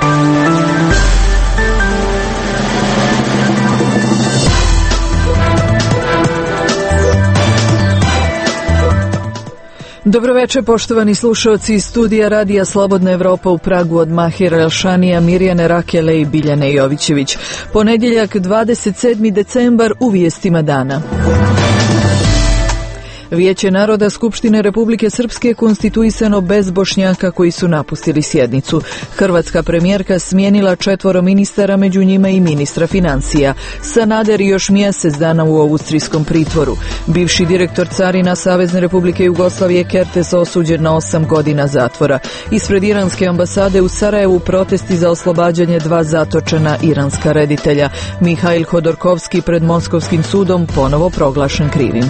Dobroveče, poštovani slušalci iz studija Radija Slobodna Evropa u Pragu od Mahira Elšanija, Mirjane Rakele i Biljane Jovićević. Ponedjeljak, 27. decembar, u vijestima dana. Vijeće naroda Skupštine Republike Srpske konstituisano bez Bošnjaka koji su napustili sjednicu. Hrvatska premijerka smijenila 4 ministara, među njima i ministra financija. Sanader još mjesec dana u austrijskom pritvoru. Bivši direktor carina Savezne Republike Jugoslavije Kertes osuđen na 8 godina zatvora. Ispred iranske ambasade u Sarajevu protesti za oslobađanje 2 zatočena iranska reditelja. Mihail Hodorkovski pred Moskovskim sudom ponovo proglašen krivim.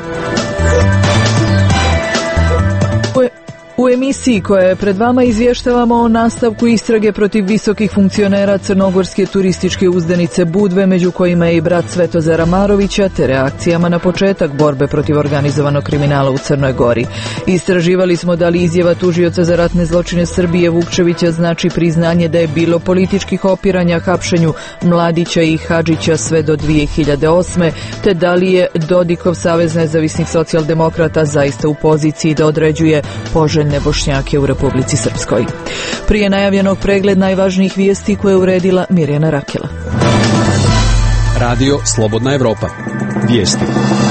U emisiji koja je pred vama izvještavamo o nastavku istrage protiv visokih funkcionera crnogorske turističke uzdanice Budve, među kojima je i brat Svetozara Marovića, te reakcijama na početak borbe protiv organizovanog kriminala u Crnoj Gori. Istraživali smo da li izjava tužioca za ratne zločine Srbije Vukčevića znači priznanje da je bilo političkih opiranja hapšenju Mladića i Hadžića sve do 2008. te da li je Dodikov Savez nezavisnih socijaldemokrata zaista u poziciji da određuje poželjne Bošnjake u Republici Srpskoj. Prije najavljenog pregled najvažnijih vijesti koje je uredila Mirjana Rakela. Radio Slobodna Evropa. Vijesti.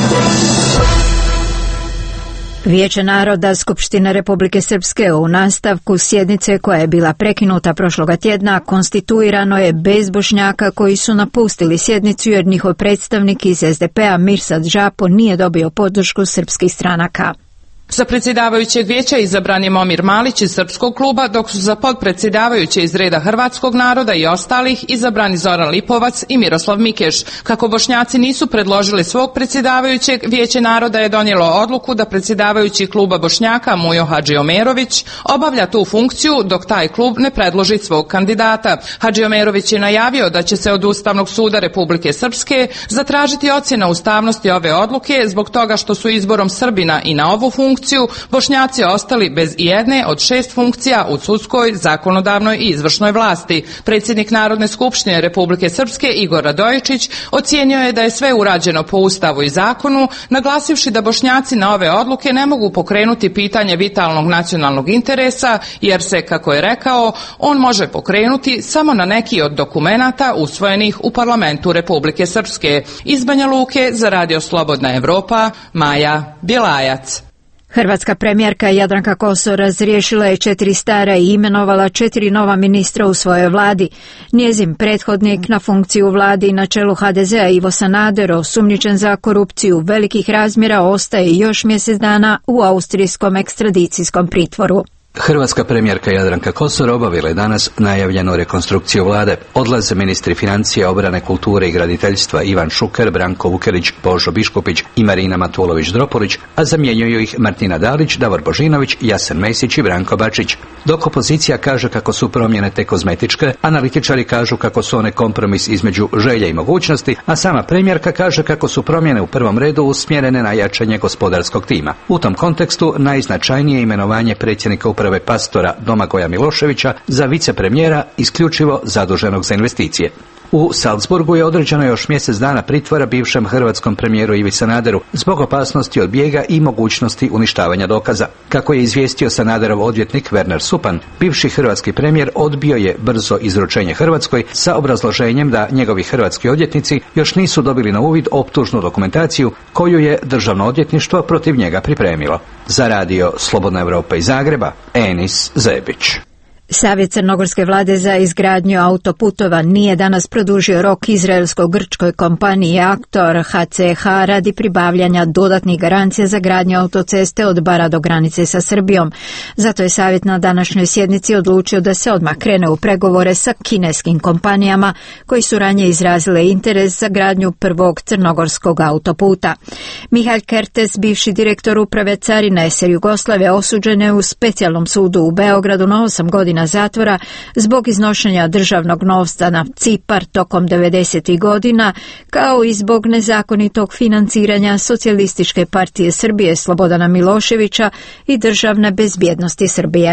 Vijeće naroda Skupštine Republike Srpske u nastavku sjednice koja je bila prekinuta prošloga tjedna konstituirano je bez Bošnjaka koji su napustili sjednicu jer njihov predstavnik iz SDP-a Mirsad Žapo nije dobio podršku srpskih stranaka. Za predsjedavajućeg vijeća izabran je Momir Malić iz Srpskog kluba, dok su za podpredsjedavajuće iz reda Hrvatskog naroda i ostalih izabrani Zoran Lipovac i Miroslav Mikeš. Kako Bošnjaci nisu predložili svog predsjedavajućeg, Vijeće naroda je donijelo odluku da predsjedavajući kluba Bošnjaka Mujo Hadžiomerović obavlja tu funkciju dok taj klub ne predloži svog kandidata. Hadžiomerović je najavio da će se od Ustavnog suda Republike Srpske zatražiti ocjena ustavnosti ove odluke zbog toga što su izborom Srbina i na ovu funkciju Bošnjaci ostali bez jedne od 6 funkcija u sudskoj, zakonodavnoj i izvršnoj vlasti. Predsjednik Narodne skupštine Republike Srpske Igor Radojičić ocijenio je da je sve urađeno po Ustavu i zakonu, naglasivši da Bošnjaci na ove odluke ne mogu pokrenuti pitanje vitalnog nacionalnog interesa, jer se, kako je rekao, on može pokrenuti samo na neki od dokumenata usvojenih u parlamentu Republike Srpske. Iz Banja Luke za Radio Slobodna Evropa, Maja Bjelajac. Hrvatska premijerka Jadranka Kosor razriješila je 4 stara i imenovala 4 nova ministra u svojoj vladi. Njezin prethodnik na funkciju u vladi na čelu HDZ-a Ivo Sanader, osumnjičen za korupciju velikih razmjera, ostaje još mjesec dana u austrijskom ekstradicijskom pritvoru. Hrvatska premijerka Jadranka Kosor obavila je danas najavljenu rekonstrukciju vlade. Odlaze ministri financija, obrane, kulture i graditeljstva Ivan Šuker, Branko Vukelić, Božo Biškupić i Marina Matulović-Dropulić, a zamjenjuju ih Martina Dalić, Davor Božinović, Jasen Mesić i Branko Bačić. Dok opozicija kaže kako su promjene te kozmetičke, analitičari kažu kako su one kompromis između želje i mogućnosti, a sama premijerka kaže kako su promjene u prvom redu usmjerene na jačanje gospodarskog tima. U tom kontekstu najznačajnije je imenovanje predsjednika uprave Pastora Domagoja Miloševića za vicepremijera isključivo zaduženog za investicije. U Salzburgu je određeno još mjesec dana pritvora bivšem hrvatskom premijeru Ivi Sanaderu zbog opasnosti od bijega i mogućnosti uništavanja dokaza. Kako je izvijestio Sanaderov odvjetnik Werner Supan, bivši hrvatski premijer odbio je brzo izručenje Hrvatskoj sa obrazloženjem da njegovi hrvatski odvjetnici još nisu dobili na uvid optužnu dokumentaciju koju je Državno odvjetništvo protiv njega pripremilo. Za Radio Slobodna Evropa iz Zagreba, Enis Zebić. Savjet crnogorske vlade za izgradnju autoputova nije danas produžio rok izraelsko-grčkoj kompaniji Aktor HCH radi pribavljanja dodatnih garancija za gradnju autoceste od Bara do granice sa Srbijom. Zato je savjet na današnjoj sjednici odlučio da se odmah krene u pregovore sa kineskim kompanijama koji su ranije izrazile interes za gradnju prvog crnogorskog autoputa. Mihail Kertes, bivši direktor uprave carina SR Jugoslavije, osuđen je u specijalnom sudu u Beogradu na 8 godina zatvora zbog iznošenja državnog novca na Cipar tokom 90. godina, kao i zbog nezakonitog financiranja Socijalističke partije Srbije Slobodana Miloševića i državne bezbjednosti Srbije.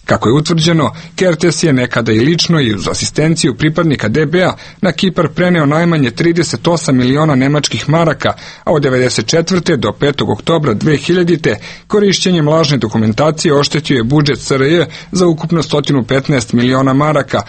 Kako je utvrđeno, Kertes je nekada i lično i uz asistenciju pripadnika DB-a na Kipar preneo najmanje 38 miliona nemačkih maraka, a od 1994. do 5. oktobra 2000. korišćenjem lažne dokumentacije oštetio je budžet SRJ za ukupno 115 miliona maraka,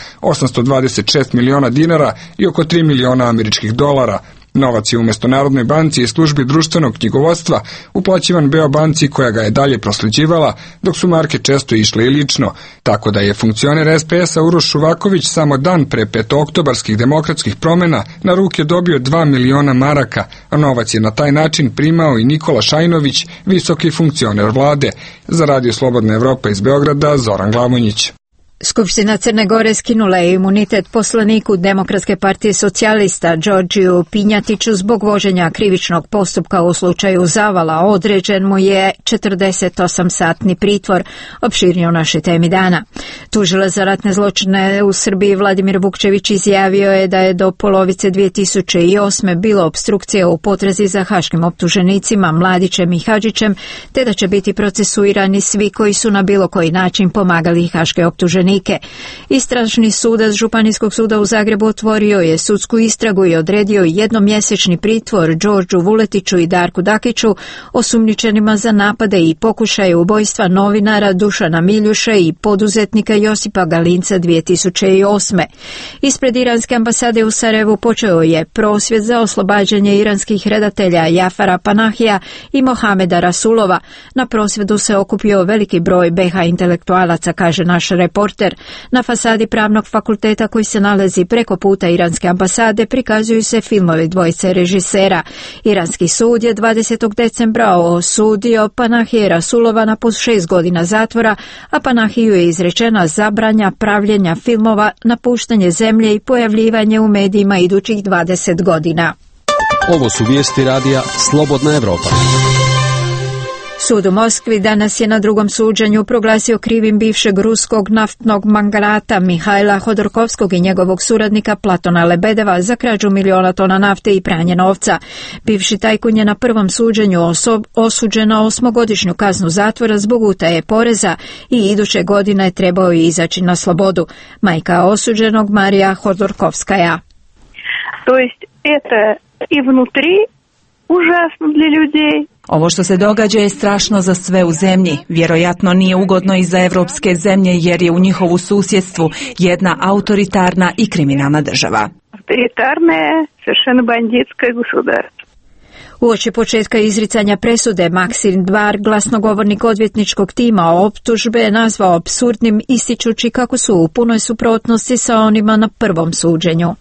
826 miliona dinara i oko 3 miliona američkih dolara. Novac je umjesto Narodnoj banci i službi društvenog knjigovodstva uplaćivan Beobanci koja ga je dalje prosljeđivala, dok su marke često išle i lično, tako da je funkcioner SPS-a Uroš Šuvaković samo dan pre petooktobarskih demokratskih promjena na ruke dobio 2 miliona maraka, a novac je na taj način primao i Nikola Šajnović, visoki funkcioner vlade. Za Radio Slobodna Evropa iz Beograda, Zoran Glavonjić. Skupština Crne Gore skinula je imunitet poslaniku Demokratske partije socijalista Đorđiju Pinjatiću zbog vođenja krivičnog postupka u slučaju Zavala. Određen mu je 48-satni pritvor, opširnije u našoj temi dana. Tužilac za ratne zločine u Srbiji Vladimir Vukčević izjavio je da je do polovice 2008. bilo opstrukcija u potrazi za haškim optuženicima Mladićem i Hadžićem, te da će biti procesuirani svi koji su na bilo koji način pomagali haške optuženike. Istražni sudac Županijskog suda u Zagrebu otvorio je sudsku istragu i odredio jednomjesečni pritvor Đorđu Vuletiću i Darku Dakiću, osumnjičenima za napade i pokušaje ubojstva novinara Dušana Miljuša i poduzetnika Josipa Galinca 2008. Ispred iranske ambasade u Sarajevu počeo je prosvjed za oslobađanje iranskih redatelja Jafara Panahija i Mohameda Rasulova. Na prosvjedu se okupio veliki broj BiH intelektualaca, kaže naš reporter. Na fasadi Pravnog fakulteta koji se nalazi preko puta iranske ambasade prikazuju se filmovi dvojice režisera. Iranski sud je 20. decembra osudio Panahija Rasulova na po 6 godina zatvora, a Panahiju je izrečena zabranja pravljenja filmova, napuštanje zemlje i pojavljivanje u medijima idućih 20 godina. Ovo su vijesti radija Slobodna Evropa. Sud u Moskvi danas je na drugom suđenju proglasio krivim bivšeg ruskog naftnog magnata Mihajla Hodorkovskog i njegovog suradnika Platona Lebedeva za krađu miliona tona nafte i pranje novca. Bivši tajkun je na prvom suđenju osuđen na 8-godišnju kaznu zatvora zbog utaje poreza i iduće godine trebao je izaći na slobodu. Majka osuđenog Marija Hodorkovskaja. To jest это и внутри ужасно для людей. Ovo što se događa je strašno za sve u zemlji. Vjerojatno nije ugodno i za evropske zemlje jer je u njihovu susjedstvu jedna autoritarna i kriminalna država. Autoritarna je совершенно бандитское государство. Uoči početka izricanja presude, Maksim Dvar, glasnogovornik odvjetničkog tima, optužbe je nazvao apsurdnim, ističući kako su u punoj suprotnosti sa onima na prvom suđenju.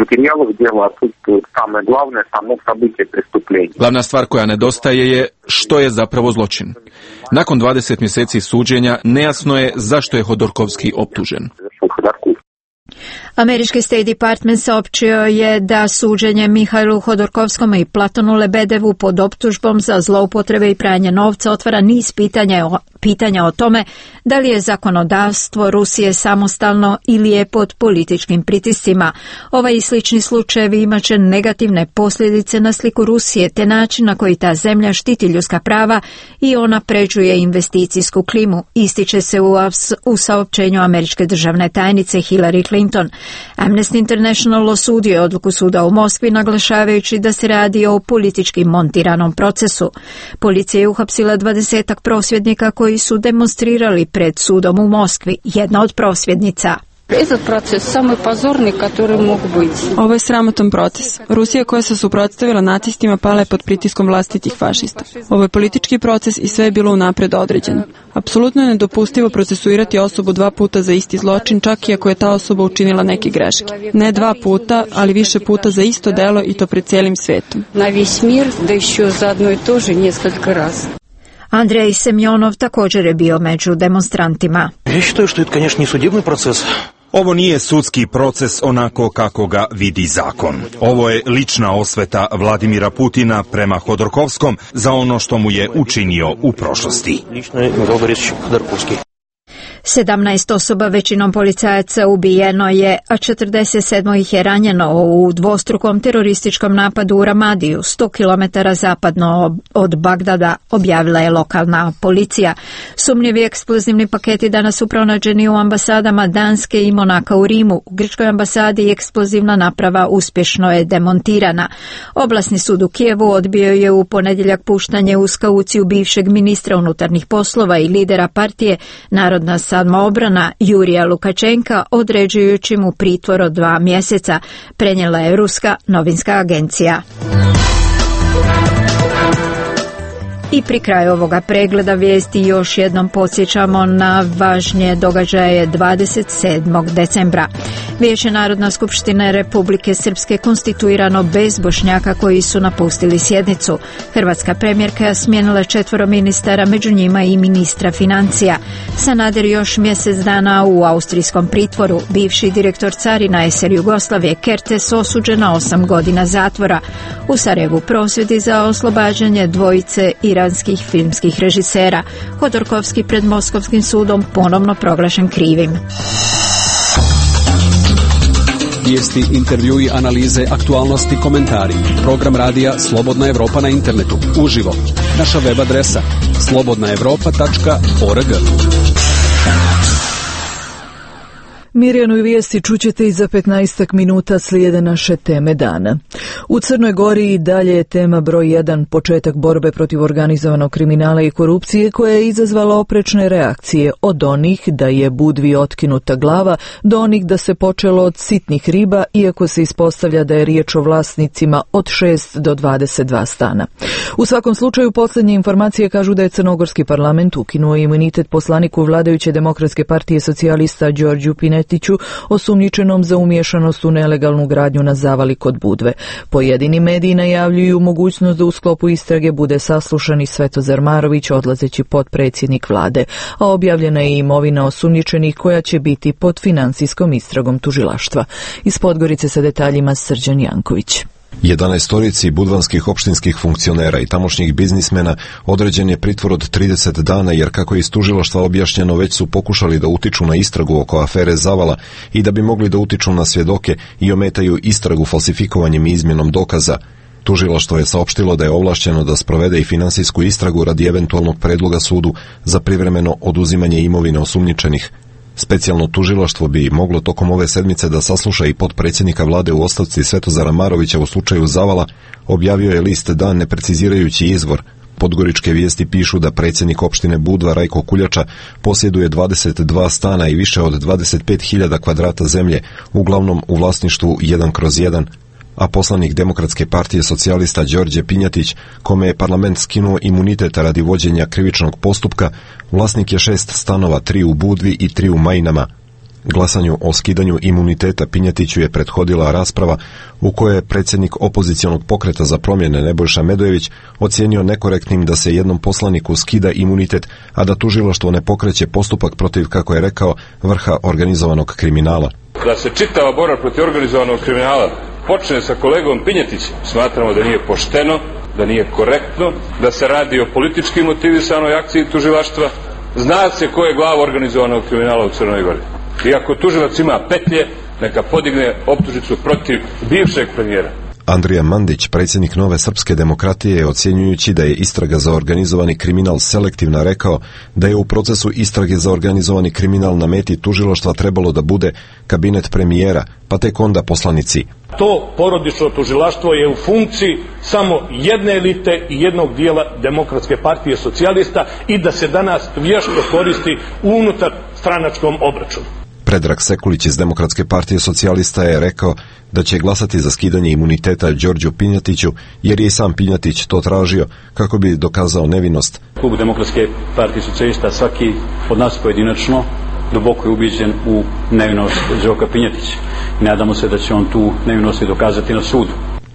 Glavna stvar koja nedostaje je što je zapravo zločin. Nakon 20 mjeseci suđenja nejasno je zašto je Hodorkovski optužen. Američki State Department saopćio je da suđenje Mihajlu Hodorkovskom i Platonu Lebedevu pod optužbom za zloupotrebe i pranje novca otvara niz pitanja o tome da li je zakonodavstvo Rusije samostalno ili je pod političkim pritiscima. Ovaj i slični slučajevi imat će negativne posljedice na sliku Rusije te način na koji ta zemlja štiti ljudska prava i ona pređuje investicijsku klimu, ističe se u saopćenju američke državne tajnice Hillary Clinton. Amnesty International osudio je odluku suda u Moskvi, naglašavajući da se radi o politički montiranom procesu. Policija je uhapsila 20 prosvjednika koji su demonstrirali pred sudom u Moskvi. Jedna od prosvjednica: Ovo je sramotan proces. Rusija koja se suprotstavila nacistima pala je pod pritiskom vlastitih fašista. Ovo je politički proces i sve je bilo unapred određeno. Apsolutno je nedopustivo procesuirati osobu 2 puta za isti zločin, čak i ako je ta osoba učinila neke greške. Ne 2 puta, ali više puta za isto delo i to pred cijelim svijetom. Andrej Semjonov također je bio među demonstrantima. Ovo nije sudski proces onako kako ga vidi zakon. Ovo je lična osveta Vladimira Putina prema Hodorkovskom za ono što mu je učinio u prošlosti. 17 osoba, većinom policajaca, ubijeno je, a 47 ih je ranjeno u dvostrukom terorističkom napadu u Ramadiju, 100 km zapadno od Bagdada, objavila je lokalna policija. Sumnjivi eksplozivni paketi danas su pronađeni u ambasadama Danske i Monaka u Rimu. U grčkoj ambasadi eksplozivna naprava uspješno je demontirana. Oblasni sud u Kijevu odbio je u ponedjeljak puštanje uz kauciju bivšeg ministra unutarnjih poslova i lidera partije Narodna samoobrana Jurija Lukačenka, određujući mu pritvor od 2 mjeseca, prenijela je ruska novinska agencija. I pri kraju ovoga pregleda vijesti još jednom podsjećamo na važnije događaje 27. decembra. Vijeće Narodna skupština Republike Srpske konstituirano bez Bošnjaka koji su napustili sjednicu. Hrvatska premijerka smijenila 4 ministara, među njima i ministra financija. Sanader još mjesec dana u austrijskom pritvoru. Bivši direktor carina SR Jugoslavije Kertes osuđen na 8 godina zatvora. U Sarajevu prosvjedi za oslobađanje dvojice iranskih filmskih režisera. Hodorkovski pred Moskovskim sudom ponovno proglašen krivim. Vijesti, intervjui, analize, aktualnosti, komentari. Program radija Slobodna Evropa na internetu. Uživo. Naša web adresa slobodnaevropa.org. Mirjanu i vijesti čućete i za 15 minuta, slijede naše teme dana. U Crnoj Gori i dalje je tema broj 1 početak borbe protiv organizovanog kriminala i korupcije, koja je izazvala oprečne reakcije, od onih da je Budvi otkinuta glava do onih da se počelo od sitnih riba, iako se ispostavlja da je riječ o vlasnicima od 6 do 22 stana. U svakom slučaju, posljednje informacije kažu da je crnogorski parlament ukinuo imunitet poslaniku vladajuće Demokratske partije socijalista Đorđu Pinetiću, osumnjičenom za umiješanost u nelegalnu gradnju na zavali kod Budve. Pojedini mediji najavljuju mogućnost da u sklopu istrage bude saslušan i Svetozar Marović, odlazeći potpredsjednik vlade, a objavljena je imovina osumnjičenih koja će biti pod financijskom istragom tužilaštva. Iz Podgorice sa detaljima Srđan Janković. 11 budvanskih opštinskih funkcionera i tamošnjih biznismena određen je pritvor od 30 dana, jer kako je iz tužilaštva objašnjeno, već su pokušali da utiču na istragu oko afere Zavala i da bi mogli da utiču na svjedoke i ometaju istragu falsifikovanjem i izmjenom dokaza. Tužilaštvo je saopštilo da je ovlašćeno da sprovede i finansijsku istragu radi eventualnog predloga sudu za privremeno oduzimanje imovine osumnjičenih. Specijalno tužilaštvo bi moglo tokom ove sedmice da sasluša i potpredsjednika vlade u ostavci Svetozara Marovića u slučaju Zavala, objavio je list Dan ne precizirajući izvor. Podgoričke vijesti pišu da predsjednik opštine Budva Rajko Kuljača posjeduje 22 stana i više od 25.000 kvadrata zemlje, uglavnom u vlasništvu 1/1, a poslanik Demokratske partije socijalista Đorđe Pinjatić, kome je parlament skinuo imunitet radi vođenja krivičnog postupka, vlasnik je 6 stanova, 3 u Budvi i 3 u Majinama. Glasanju o skidanju imuniteta Pinjatiću je prethodila rasprava u kojoj je predsjednik opozicionog pokreta za promjene Nebojša Medojević ocijenio nekorektnim da se jednom poslaniku skida imunitet, a da tužilaštvo ne pokreće postupak protiv, kako je rekao, vrha organizovanog kriminala. Da se čitava borba protiv organizovanog kriminala počne sa kolegom Pinjetićem, smatramo da nije pošteno, da nije korektno, da se radi o politički motivisanoj akciji tužilaštva. Zna se ko je glava organizovanog kriminala u Crnoj Gori. I ako tužilac ima petlje, neka podigne optužnicu protiv bivšeg premijera. Andrija Mandić, predsjednik Nove srpske demokratije, ocjenjujući da je istraga za organizovani kriminal selektivna, rekao da je u procesu istrage za organizovani kriminal na meti tužilaštva trebalo da bude kabinet premijera, pa tek onda poslanici. To porodično tužilaštvo je u funkciji samo jedne elite i jednog dijela Demokratske partije socijalista i da se danas vješto koristi unutar stranačkom obračunu. Predrag Sekulić iz Demokratske partije socijalista je rekao da će glasati za skidanje imuniteta Đorđu Pinjatiću, jer je i sam Pinjatić to tražio kako bi dokazao nevinost. Klub Demokratske partije socijalista, svaki od nas pojedinačno, duboko je ubijeđen u nevinost Đoka Pinjatića. Nadamo se da će on tu nevinost dokazati na sudu.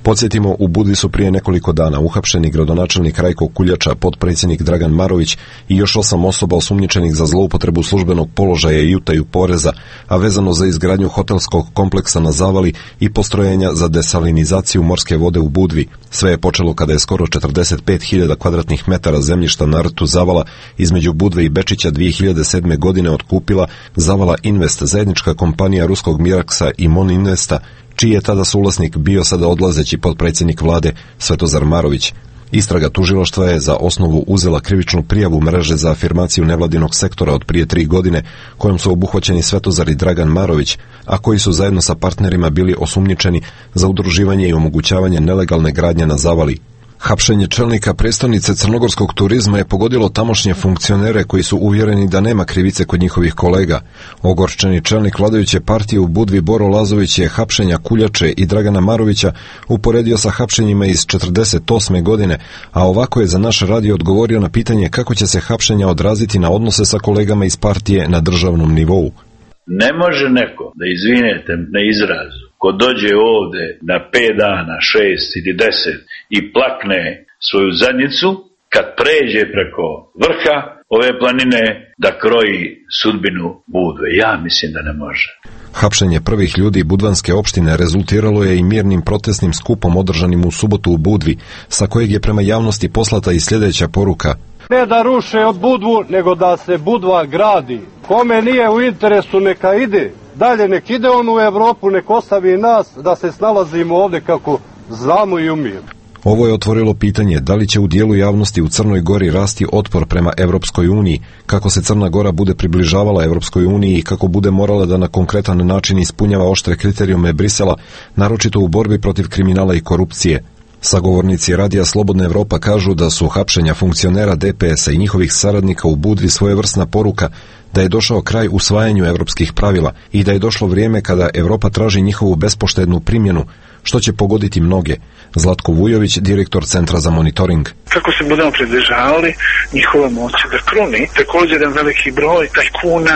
Podsjetimo, u Budvi su prije nekoliko dana uhapšeni gradonačelnik Rajko Kuljača, potpredsjednik Dragan Marović i još 8 osoba osumnjičenih za zloupotrebu službenog položaja i utaju poreza, a vezano za izgradnju hotelskog kompleksa na Zavali i postrojenja za desalinizaciju morske vode u Budvi. Sve je počelo kada je skoro 45.000 kvadratnih metara zemljišta na rtu Zavala između Budve i Bečića 2007. godine otkupila Zavala Invest, zajednička kompanija ruskog Miraksa i Mon Investa, čiji je tada suvlasnik bio sada odlazeći potpredsjednik vlade Svetozar Marović. Istraga tužilaštva je za osnovu uzela krivičnu prijavu mreže za afirmaciju nevladinog sektora od prije 3 godine, kojom su obuhvaćeni Svetozar i Dragan Marović, a koji su zajedno sa partnerima bili osumnjičeni za udruživanje i omogućavanje nelegalne gradnje na Zavali. Hapšenje čelnika prestonice crnogorskog turizma je pogodilo tamošnje funkcionere koji su uvjereni da nema krivice kod njihovih kolega. Ogorčeni čelnik vladajuće partije u Budvi Boro Lazović je hapšenja Kuljače i Dragana Marovića uporedio sa hapšenjima iz 48. godine, a ovako je za naš radio odgovorio na pitanje kako će se hapšenja odraziti na odnose sa kolegama iz partije na državnom nivou. Ne može neko, da izvinete na izrazu, ko dođe ovde na 5 dana, 6 ili 10 i plakne svoju zadnjicu, kad pređe preko vrha ove planine, da kroji sudbinu Budve. Ja mislim da ne može. Hapšenje prvih ljudi budvanske opštine rezultiralo je i mirnim protestnim skupom održanim u subotu u Budvi, sa kojeg je prema javnosti poslata i sljedeća poruka. Ne da ruše od Budvu, nego da se Budva gradi. Kome nije u interesu, neka ide. Dalje, nek ide on u Evropu, nek ostavi nas da se snalazimo ovde kako znamo i umijemo. Ovo je otvorilo pitanje da li će u dijelu javnosti u Crnoj Gori rasti otpor prema Evropskoj uniji, kako se Crna Gora bude približavala Evropskoj uniji i kako bude morala da na konkretan način ispunjava oštre kriterijume Brisela, naročito u borbi protiv kriminala i korupcije. Sagovornici Radija Slobodna Evropa kažu da su hapšenja funkcionera DPS-a i njihovih saradnika u Budvi svojevrsna poruka da je došao kraj usvajanju evropskih pravila i da je došlo vrijeme kada Evropa traži njihovu bespoštednu primjenu, što će pogoditi mnoge. Zlatko Vujović, direktor Centra za monitoring. Kako se budemo približavali, njihova moć da kruni. Također jedan veliki broj tajkuna,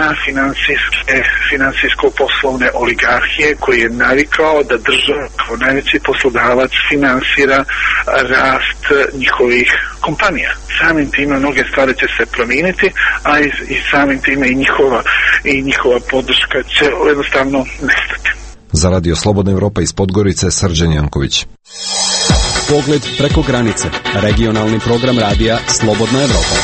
financijsko-poslovne oligarhije koji je navikao da država kao najveći poslodavac finansira rast njihovih kompanija. Samim time mnoge stvari će se promijeniti, a i samim time i njihova podrška će jednostavno nestati. Za Radio Slobodna Evropa iz Podgorice, Srđan Janković. Pogled preko granice. Regionalni program radija Slobodna Evropa.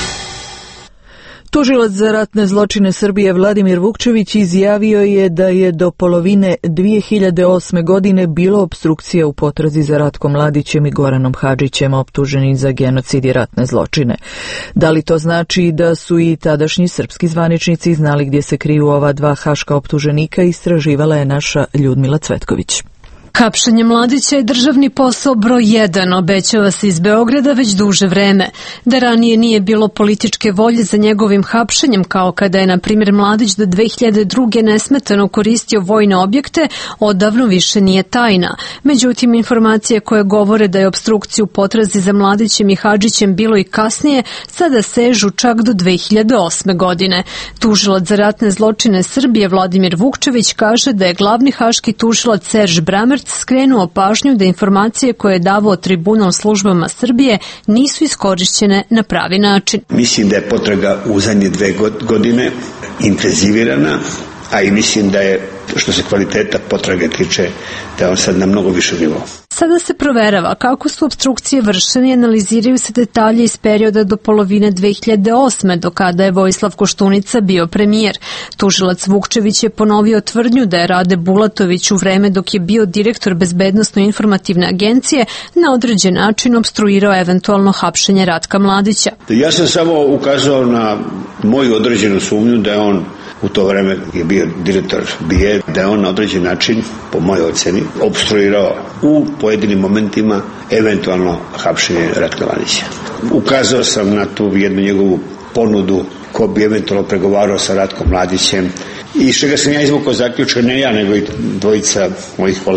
Tužilac za ratne zločine Srbije Vladimir Vukčević izjavio je da je do polovine 2008. godine bilo opstrukcija u potrazi za Ratkom Mladićem i Goranom Hadžićem optuženi za genocid i ratne zločine. Da li to znači da su i tadašnji srpski zvaničnici znali gdje se kriju ova dva haška optuženika, istraživala je naša Ljudmila Cvetković. Hapšenje Mladića je državni posao broj 1, obećava se iz Beograda već duže vreme. Da ranije nije bilo političke volje za njegovim hapšenjem, kao kada je, na primjer, Mladić do 2002. nesmetano koristio vojne objekte, odavno više nije tajna. Međutim, informacije koje govore da je opstrukciju potrazi za Mladićem i Hadžićem bilo i kasnije, sada sežu čak do 2008. godine. Tužilac za ratne zločine Srbije Vladimir Vukčević kaže da je glavni haški tužilac Serž Bramerc skrenuo pažnju da informacije koje je davao tribunal službama Srbije nisu iskorišćene na pravi način. Mislim da je potraga u zadnje 2 godine intenzivirana, a i mislim da je, što se kvaliteta potrage tiče, da je on sad na mnogo višem nivou. Sada se proverava kako su opstrukcije vršene i analiziraju se detalje iz perioda do polovine 2008. do kada je Vojislav Koštunica bio premijer. Tužilac Vukčević je ponovio tvrdnju da je Rade Bulatović u vreme dok je bio direktor Bezbednosno-informativne agencije na određen način opstruirao eventualno hapšenje Ratka Mladića. Ja sam samo ukazao na moju određenu sumnju da je on u to vreme je bio direktor BIE, da je on na određen način, po mojoj oceni, opstruirao u pojedinim momentima eventualno hapšenje Ratka Mladića. Ukazao sam na tu jednu njegovu ponudu ko bi eventualno pregovarao sa Ratkom Mladićem i što ga sam ja izvukao zaključak, ne ja, nego i dvojica mojih kolega,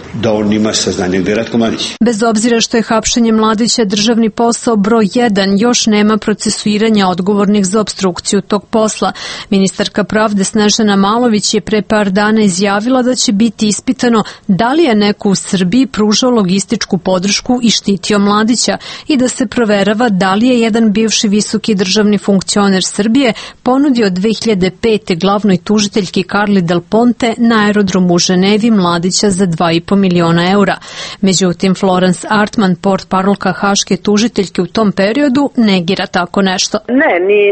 da on ima saznanje gde je Ratko Mladić. Bez obzira što je hapšenje Mladića državni posao broj 1, još nema procesuiranja odgovornih za opstrukciju tog posla. Ministarka pravde Snežana Malović je pre par dana izjavila da će biti ispitano da li je neko u Srbiji pružao logističku podršku i štitio Mladića i da se proverava da li je jedan bivši visoki državni funkcioner Srbije ponudio 2005. glavnoj tužiteljki Carli Del Ponte na aerodromu u Ženevi Mladića za 2,5 miliona eura. Međutim, Florence Artman, portparolka haške tužiteljke u tom periodu, negira tako nešto. Ne,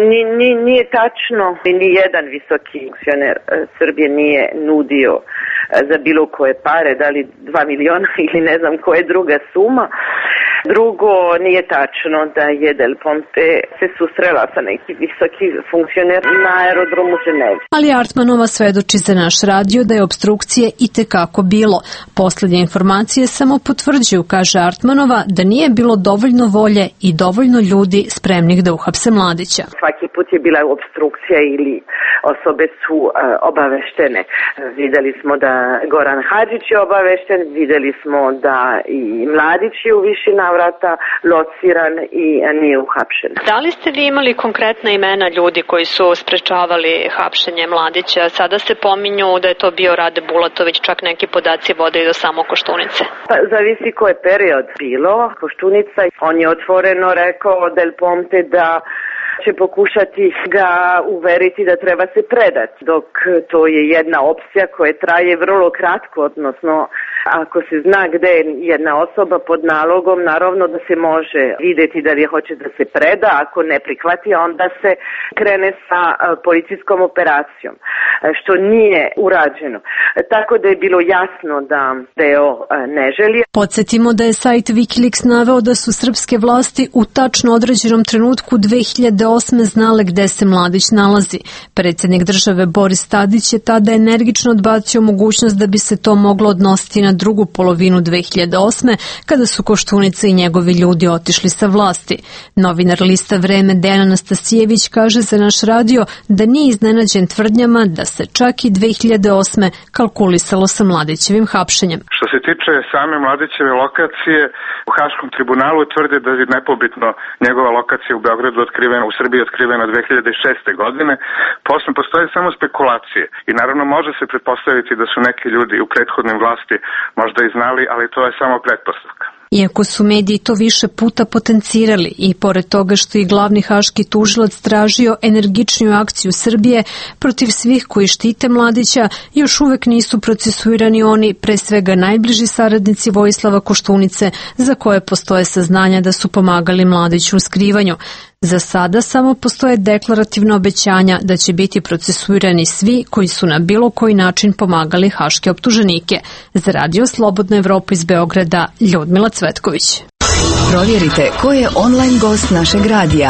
nije tačno. Ni jedan visoki funkcioner Srbije nije nudio za bilo koje pare, da li 2 miliona ili ne znam koja je druga suma. Drugo, nije tačno da je Del Ponte se susrela sa neki visoki funkcioner na aerodromu Ženevi. Ali Artmanova svedoči za naš radio da je opstrukcije itekako bilo. Poslednje informacije samo potvrđuju, kaže Artmanova, da nije bilo dovoljno volje i dovoljno ljudi spremnih da uhapse Mladića. Svaki put je bila opstrukcija ili osobe su obaveštene. Videli smo da Goran Hadžić je obavešten, videli smo da i Mladić je u više navrata lociran i nije uhapšen. Da li ste vi imali konkretna imena ljudi koji su sprečavali hapšenje Mladića? Sada se pominju da je to bio Rade Bulatović, čak neki podaci vode i do samo Koštunice. Pa, zavisi koji je period bilo. Koštunica, on je otvoreno rekao Del Ponte da će pokušati ga uveriti da treba se predati, dok to je jedna opcija koja traje vrlo kratko, odnosno ako se zna gde je jedna osoba pod nalogom, naravno da se može videti da li hoće da se preda, ako ne prihvati, onda se krene sa policijskom operacijom, što nije urađeno. Tako da je bilo jasno da deo ne želi. Podsjetimo da je sajt Wikileaks naveo da su srpske vlasti u tačno određenom trenutku 2008. znale gde se Mladić nalazi. Predsjednik države Boris Tadić je tada energično odbacio mogućnost da bi se to moglo odnositi na drugu polovinu 2008. kada su Koštunica i njegovi ljudi otišli sa vlasti. Novinar lista Vreme Dejan Anastasijević kaže za naš radio da nije iznenađen tvrdnjama da se čak i 2008. kalkulisalo sa Mladićevim hapšenjem. Što se tiče same Mladićeve lokacije, u Haškom tribunalu tvrde da je nepobitno njegova lokacija u Beogradu otkrivena, u Srbiji otkrivena 2006. godine. Posle postoje samo spekulacije i naravno može se pretpostaviti da su neki ljudi u prethodnim vlasti možda i znali, ali to je samo pretpostavka. Iako su mediji to više puta potencirali i pored toga što i glavni haški tužilac tražio energičniju akciju Srbije protiv svih koji štite Mladića, još uvek nisu procesuirani oni, pre svega najbliži saradnici Vojislava Koštunice, za koje postoje saznanja da su pomagali Mladiću u skrivanju. Za sada samo postoje deklarativna obećanja da će biti procesuirani svi koji su na bilo koji način pomagali haške optuženike. Za Radio Slobodna Evropa iz Beograda, Ljudmila Cvetković. Provjerite ko je online gost našeg radija.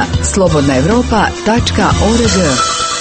slobodnaevropa.org.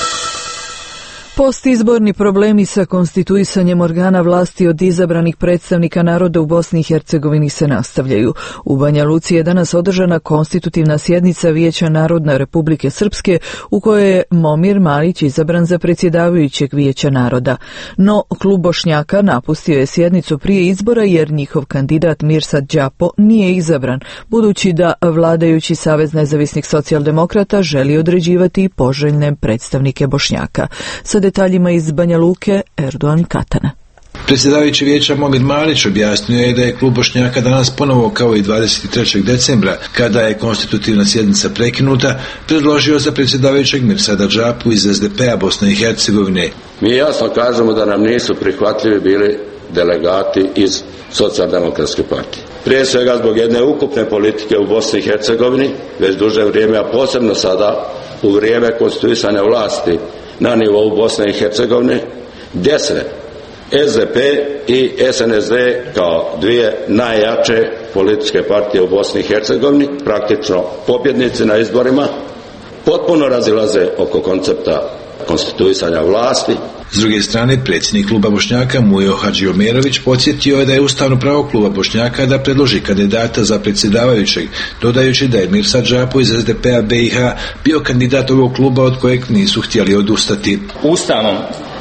Postizborni problemi sa konstituisanjem organa vlasti od izabranih predstavnika naroda u Bosni i Hercegovini se nastavljaju. U Banja Luci je danas održana konstitutivna sjednica Vijeća Narodne Republike Srpske u kojoj je Momir Malić izabran za predsjedavajućeg Vijeća naroda. No, klub Bošnjaka napustio je sjednicu prije izbora jer njihov kandidat Mirsad Đapo nije izabran, budući da vladajući Savez nezavisnih socijaldemokrata želi određivati poželjne predstavnike Bošnjaka. Sa detaljima iz Banja Luke, Erdogan Katana. Predsjedavajući vijeća Momir Malić objasnio je da je klub Bošnjaka danas ponovo kao i 23. decembra, kada je konstitutivna sjednica prekinuta, predložio za predsjedavajućeg Mirsada Đapu iz SDP-a Bosne i Hercegovine. Mi jasno kažemo da nam nisu prihvatljivi bili delegati iz Socijaldemokratske partije. Prije svega zbog jedne ukupne politike u Bosni i Hercegovini, već duže vrijeme, a posebno sada u vrijeme konstituisanja vlasti na nivou Bosne i Hercegovine, gdje se SDP i SNSD kao dvije najjače političke partije u Bosni i Hercegovini, praktično pobjednici na izborima, potpuno razilaze oko koncepta konstituisanja vlasti. S druge strane, predsjednik kluba Bošnjaka Mujo Hadžiomerović podsjetio je da je ustavno pravo kluba Bošnjaka da predloži kandidata za predsjedavajućeg, dodajući da je Mirsad Đapo iz SDP-a BiH bio kandidat ovog kluba od kojeg nisu htjeli odustati. Ustavom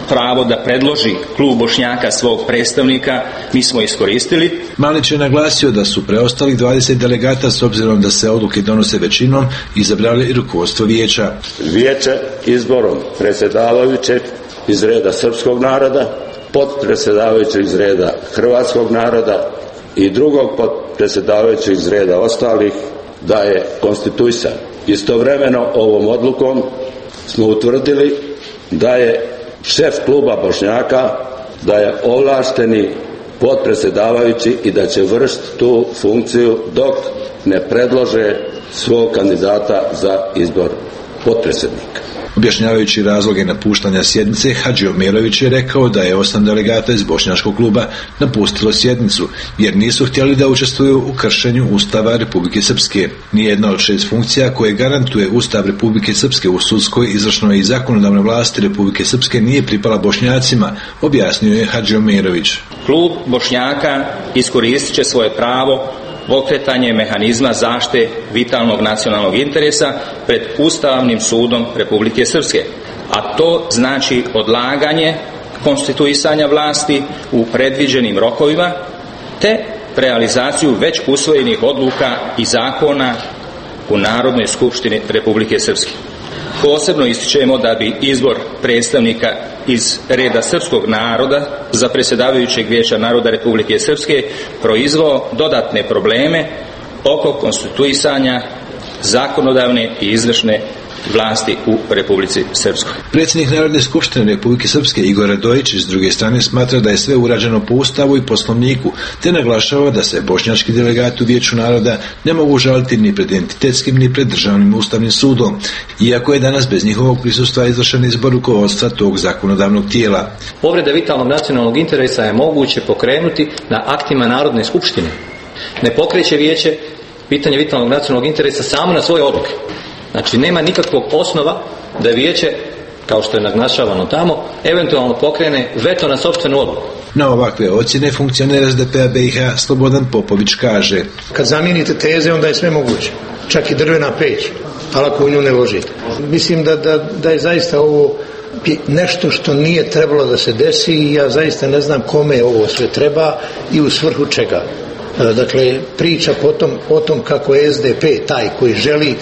pravo da predloži klub Bošnjaka svog predstavnika, mi smo iskoristili. Malić je naglasio da su preostalih 20 delegata, s obzirom da se odluke donose većinom, izabrali i rukovodstvo vijeća. Vijeće izborom predsjedavajućeg iz reda srpskog naroda, potpredsjedavajućeg iz reda hrvatskog naroda i drugog potpredsjedavajućeg iz reda ostalih da je konstituisan. Istovremeno ovom odlukom smo utvrdili da je šef kluba Bošnjaka, da je ovlašteni potpredsjedavajući i da će vršiti tu funkciju dok ne predlože svog kandidata za izbor potpredsjednika. Objašnjavajući razloge napuštanja sjednice, Hadži Omerović je rekao da je 8 delegata iz bošnjačkog kluba napustilo sjednicu, jer nisu htjeli da učestvuju u kršenju Ustava Republike Srpske. Nijedna od 6 funkcija koje garantuje Ustav Republike Srpske u sudskoj, izvršnoj i zakonodavnoj vlasti Republike Srpske nije pripala Bošnjacima, objasnio je Hadži Omerović. Klub Bošnjaka iskoristit će svoje pravo pokretanje mehanizma zaštite vitalnog nacionalnog interesa pred Ustavnim sudom Republike Srpske, a to znači odlaganje konstituisanja vlasti u predviđenim rokovima te realizaciju već usvojenih odluka i zakona u Narodnoj skupštini Republike Srpske. Posebno ističemo da bi izbor predstavnika iz reda srpskog naroda za predsjedavajućeg Vijeća naroda Republike Srpske proizveo dodatne probleme oko konstituisanja zakonodavne i izvršne vlasti u Republici Srpskoj. Predsjednik Narodne skupštine Republike Srpske Igor Radojičić s druge strane smatra da je sve urađeno po Ustavu i Poslovniku, te naglašava da se bošnjački delegati u Vijeću naroda ne mogu žaliti ni pred entitetskim ni pred državnim ustavnim sudom, iako je danas bez njihovog prisustva izvršen izbor rukovodstva tog zakonodavnog tijela. Povreda vitalnog nacionalnog interesa je moguće pokrenuti na aktima Narodne skupštine. Ne pokreće vijeće pitanje vitalnog nacionalnog interesa samo na svoje odluke. Znači, nema nikakvog osnova da vijeće, kao što je naglašavano tamo, eventualno pokrene veto na sopstvenu odluku. Na ovakve ocjene funkcioner SDP-a BiH Slobodan Popović kaže: kad zamijenite teze, onda je sve moguće. Čak i drvena peć, ali ako u nju ne ložite. Mislim da je zaista ovo nešto što nije trebalo da se desi i ja zaista ne znam kome ovo sve treba i u svrhu čega. Dakle, priča o tom kako je SDP taj koji želi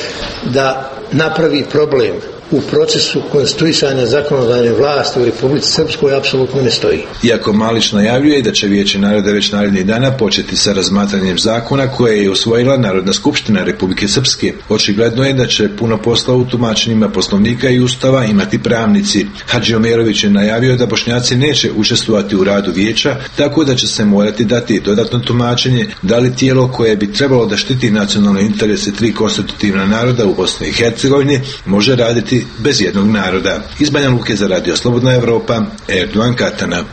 da napravi problem u procesu konstituisanja zakonodavne vlasti u Republici Srpskoj apsolutno ne stoji. Iako Malić najavljuje da će Vijeće naroda već narednih dana početi sa razmatranjem zakona koje je usvojila Narodna skupština Republike Srpske, očigledno je da će puno posla u tumačenjima Poslovnika i Ustava imati pravnici. Hadži Omerović je najavio da Bošnjaci neće učestvovati u radu vijeća, tako da će se morati dati dodatno tumačenje da li tijelo koje bi trebalo da štiti nacionalne interese 3 konstitutivna naroda u Bosni i Hercegovini može raditi bez jednog naroda. Iz Banja Luke za Radio Slobodna Evropa, Erdogan Katana.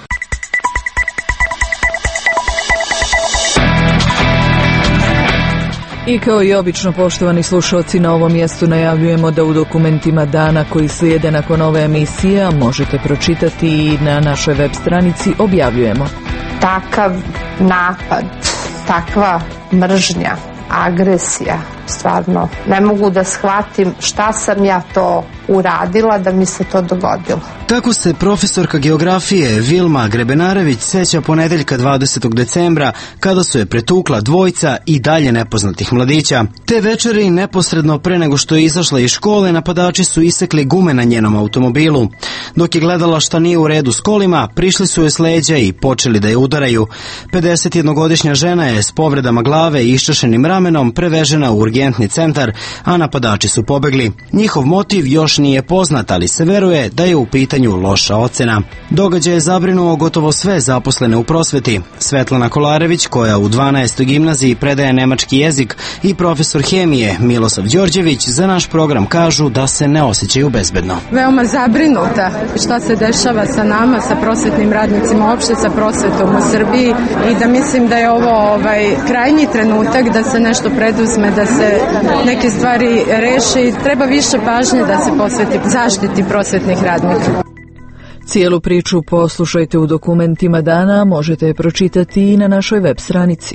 I kao i obično, poštovani slušalci, na ovom mjestu najavljujemo da u dokumentima dana koji slijede nakon ove emisije možete pročitati i na našoj web stranici objavljujemo. Takav napad, takva mržnja, agresija, stvarno ne mogu da shvatim šta sam ja to uradila da mi se to dogodilo. Tako se profesorka geografije Vilma Grebenarević seća ponedeljka 20. decembra kada su je pretukla dvojica i dalje nepoznatih mladića. Te večeri, neposredno pre nego što je izašla iz škole, napadači su isekli gume na njenom automobilu. Dok je gledala šta nije u redu s kolima, prišli su joj s leđa i počeli da je udaraju. 51-godišnja žena je s povredama glave i iščašenim ramenom prevežena u urgentni centar, a napadači su pobegli. Njihov motiv još nije poznat, ali se veruje da je u pitanju loša ocena. Događaj je zabrinuo gotovo sve zaposlene u prosveti. Svetlana Kolarević, koja u 12. gimnaziji predaje nemački jezik, i profesor hemije Milosav Đorđević za naš program kažu da se ne osjećaju bezbedno. Veoma zabrinuta šta se dešava sa nama, sa prosvetnim radnicima, uopšte sa prosvetom u Srbiji, i da mislim da je ovo krajnji trenutak da se nešto preduzme, da se neke stvari reše i treba više pažnje da se posveti zaštiti prosvetnih radnika. Cijelu priču poslušajte u dokumentima dana, možete je pročitati i na našoj web stranici.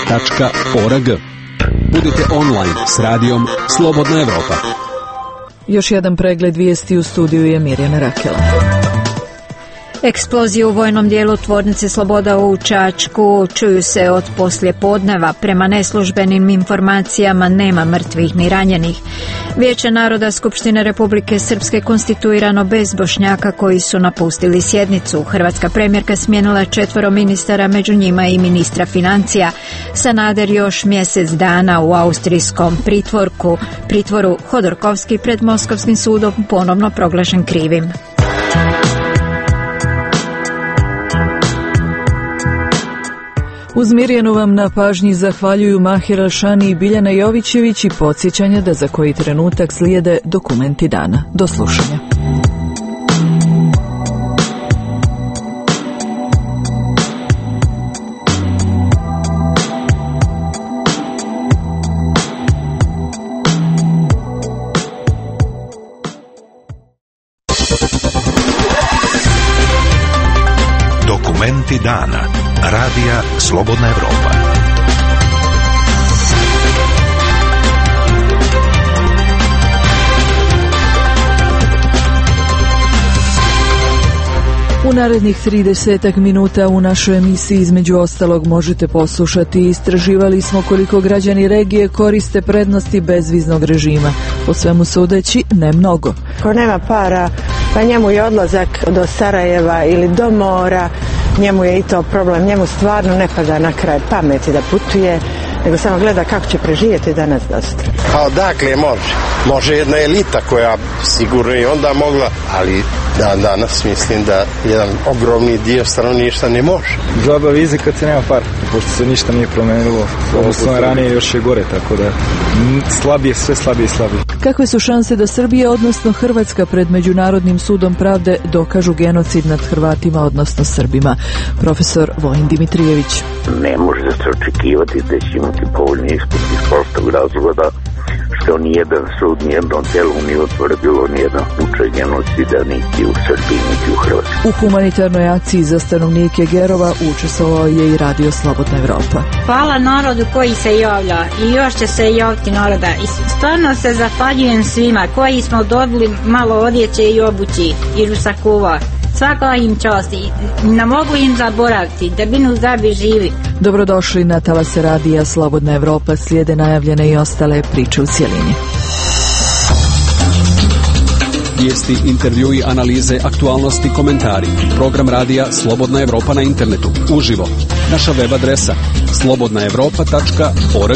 slobodnaevropa.org. Budite online s radijom Slobodna Evropa. Još jedan pregled vijesti u studiju je Mirjana Rakela. Eksplozije u vojnom dijelu tvornice Sloboda u Čačku čuju se od poslijepodneva. Prema neslužbenim informacijama nema mrtvih ni ranjenih. Vijeće naroda Skupštine Republike Srpske konstituirano bez Bošnjaka koji su napustili sjednicu. Hrvatska premijerka smijenila 4 ministara, među njima i ministra financija. Sanader još mjesec dana u austrijskom pritvoru. Hodorkovski pred Moskovskim sudom ponovno proglašen krivim. Uz Mirjanu vam na pažnji zahvaljuju Mahir Alšani i Biljana Jovićević i podsjećanje da za koji trenutak slijede dokumenti dana. Do slušanja. Dokumenti dana. Radija Slobodna Evropa. U narednih 30 minuta u našoj emisiji između ostalog možete poslušati: istraživali smo koliko građani regije koriste prednosti bezviznog režima. Po svemu sudeći, ne mnogo. Ko nema para, pa njemu je odlazak do Sarajeva ili do mora, njemu je i to problem, njemu stvarno ne pada na kraj pameti da putuje, nego samo gleda kako će preživjeti danas do sutra. A odakle može? Može jedna elita koja sigurno i onda mogla, ali danas mislim da jedan ogromni dio stanovništva ne može. Džaba vize kad se nema para, pošto se ništa nije promenilo, odnosno ranije još je gore, tako da slabije, sve slabije i slabije. Kakve su šanse da Srbija, odnosno Hrvatska, pred Međunarodnim sudom pravde dokažu genocid nad Hrvatima, odnosno Srbima? Profesor Vojin Dimitrijević. Ne može se očekivati da će imati povoljni ishod iz prostog razloga što nijedan sud, nijedno tijelo nije utvrdilo nijedan slučaj genocida niti u Srbiji, niti u Hrvatskoj. U humanitarnoj akciji za stanovnike Gerova učestvovao je i Radio Slobodna Evropa. Hvala narodu koji se javlja i još će se javiti naroda. I stvarno se zahvaljujem svima koji smo dobili malo odjeće i obući i rusakova. Svaka im čast i ne mogu im zaboraviti da binu zdravi živi. Dobrodošli na talase Radija Slobodna Evropa, slijede najavljene i ostale priče u cjelini. Vijesti, intervjui, analize, aktualnosti, komentari. Program radija Slobodna Evropa na internetu, uživo. Naša web adresa slobodnaevropa.org.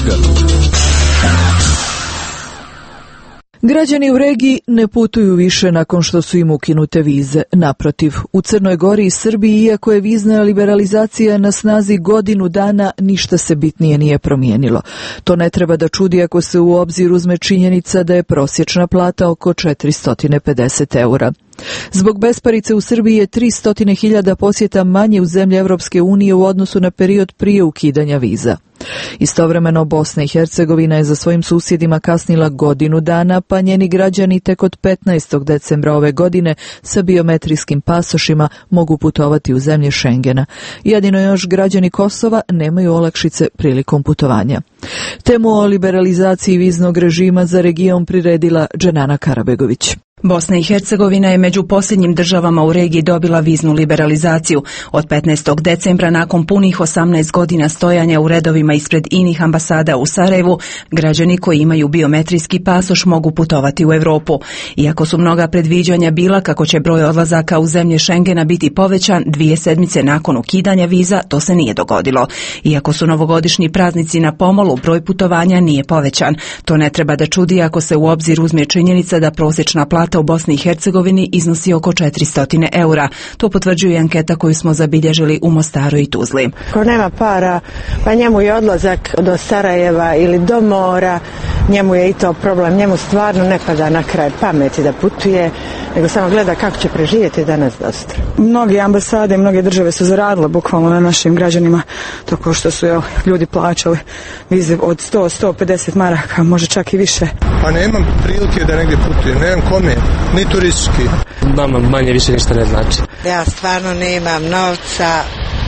Građani u regiji ne putuju više nakon što su im ukinute vize. Naprotiv, u Crnoj Gori i Srbiji, iako je vizna liberalizacija na snazi godinu dana, ništa se bitnije nije promijenilo. To ne treba da čudi ako se u obzir uzme činjenica da je prosječna plata oko 450 eura. Zbog besparice u Srbiji je 300.000 posjeta manje u zemlje Evropske unije u odnosu na period prije ukidanja viza. Istovremeno Bosna i Hercegovina je za svojim susjedima kasnila godinu dana, pa njeni građani tek od 15. decembra ove godine sa biometrijskim pasošima mogu putovati u zemlje Šengena. Jedino još građani Kosova nemaju olakšice prilikom putovanja. Temu o liberalizaciji viznog režima za region priredila Dženana Karabegović. Bosna i Hercegovina je među posljednjim državama u regiji dobila viznu liberalizaciju. Od 15. decembra, nakon punih 18 godina stojanja u redovima ispred inih ambasada u Sarajevu, građani koji imaju biometrijski pasoš mogu putovati u Europu. Iako su mnoga predviđanja bila kako će broj odlazaka u zemlje Šengena biti povećan 2 sedmice nakon ukidanja viza, to se nije dogodilo. Iako su novogodišnji praznici na pomolu, broj putovanja nije povećan. To ne treba da čudi ako se u obzir uzme činjenica da prosječna plata u Bosni i Hercegovini iznosi oko 400 eura. To potvrđuje anketa koju smo zabilježili u Mostaru i Tuzli. Ko nema para, pa njemu je odlazak do Sarajeva ili do mora, njemu je i to problem, njemu stvarno ne pada na kraj pameti da putuje, nego samo gleda kako će preživjeti danas do sutra. Mnoge ambasade i mnoge države su zaradile bukvalno na našim građanima, tako što su ljudi plaćali vize od 100-150 maraka, može čak i više. Pa nemam prilike da negdje putujem, nemam kome, ni turistički. Nama manje više ništa ne znači. Ja stvarno nemam novca,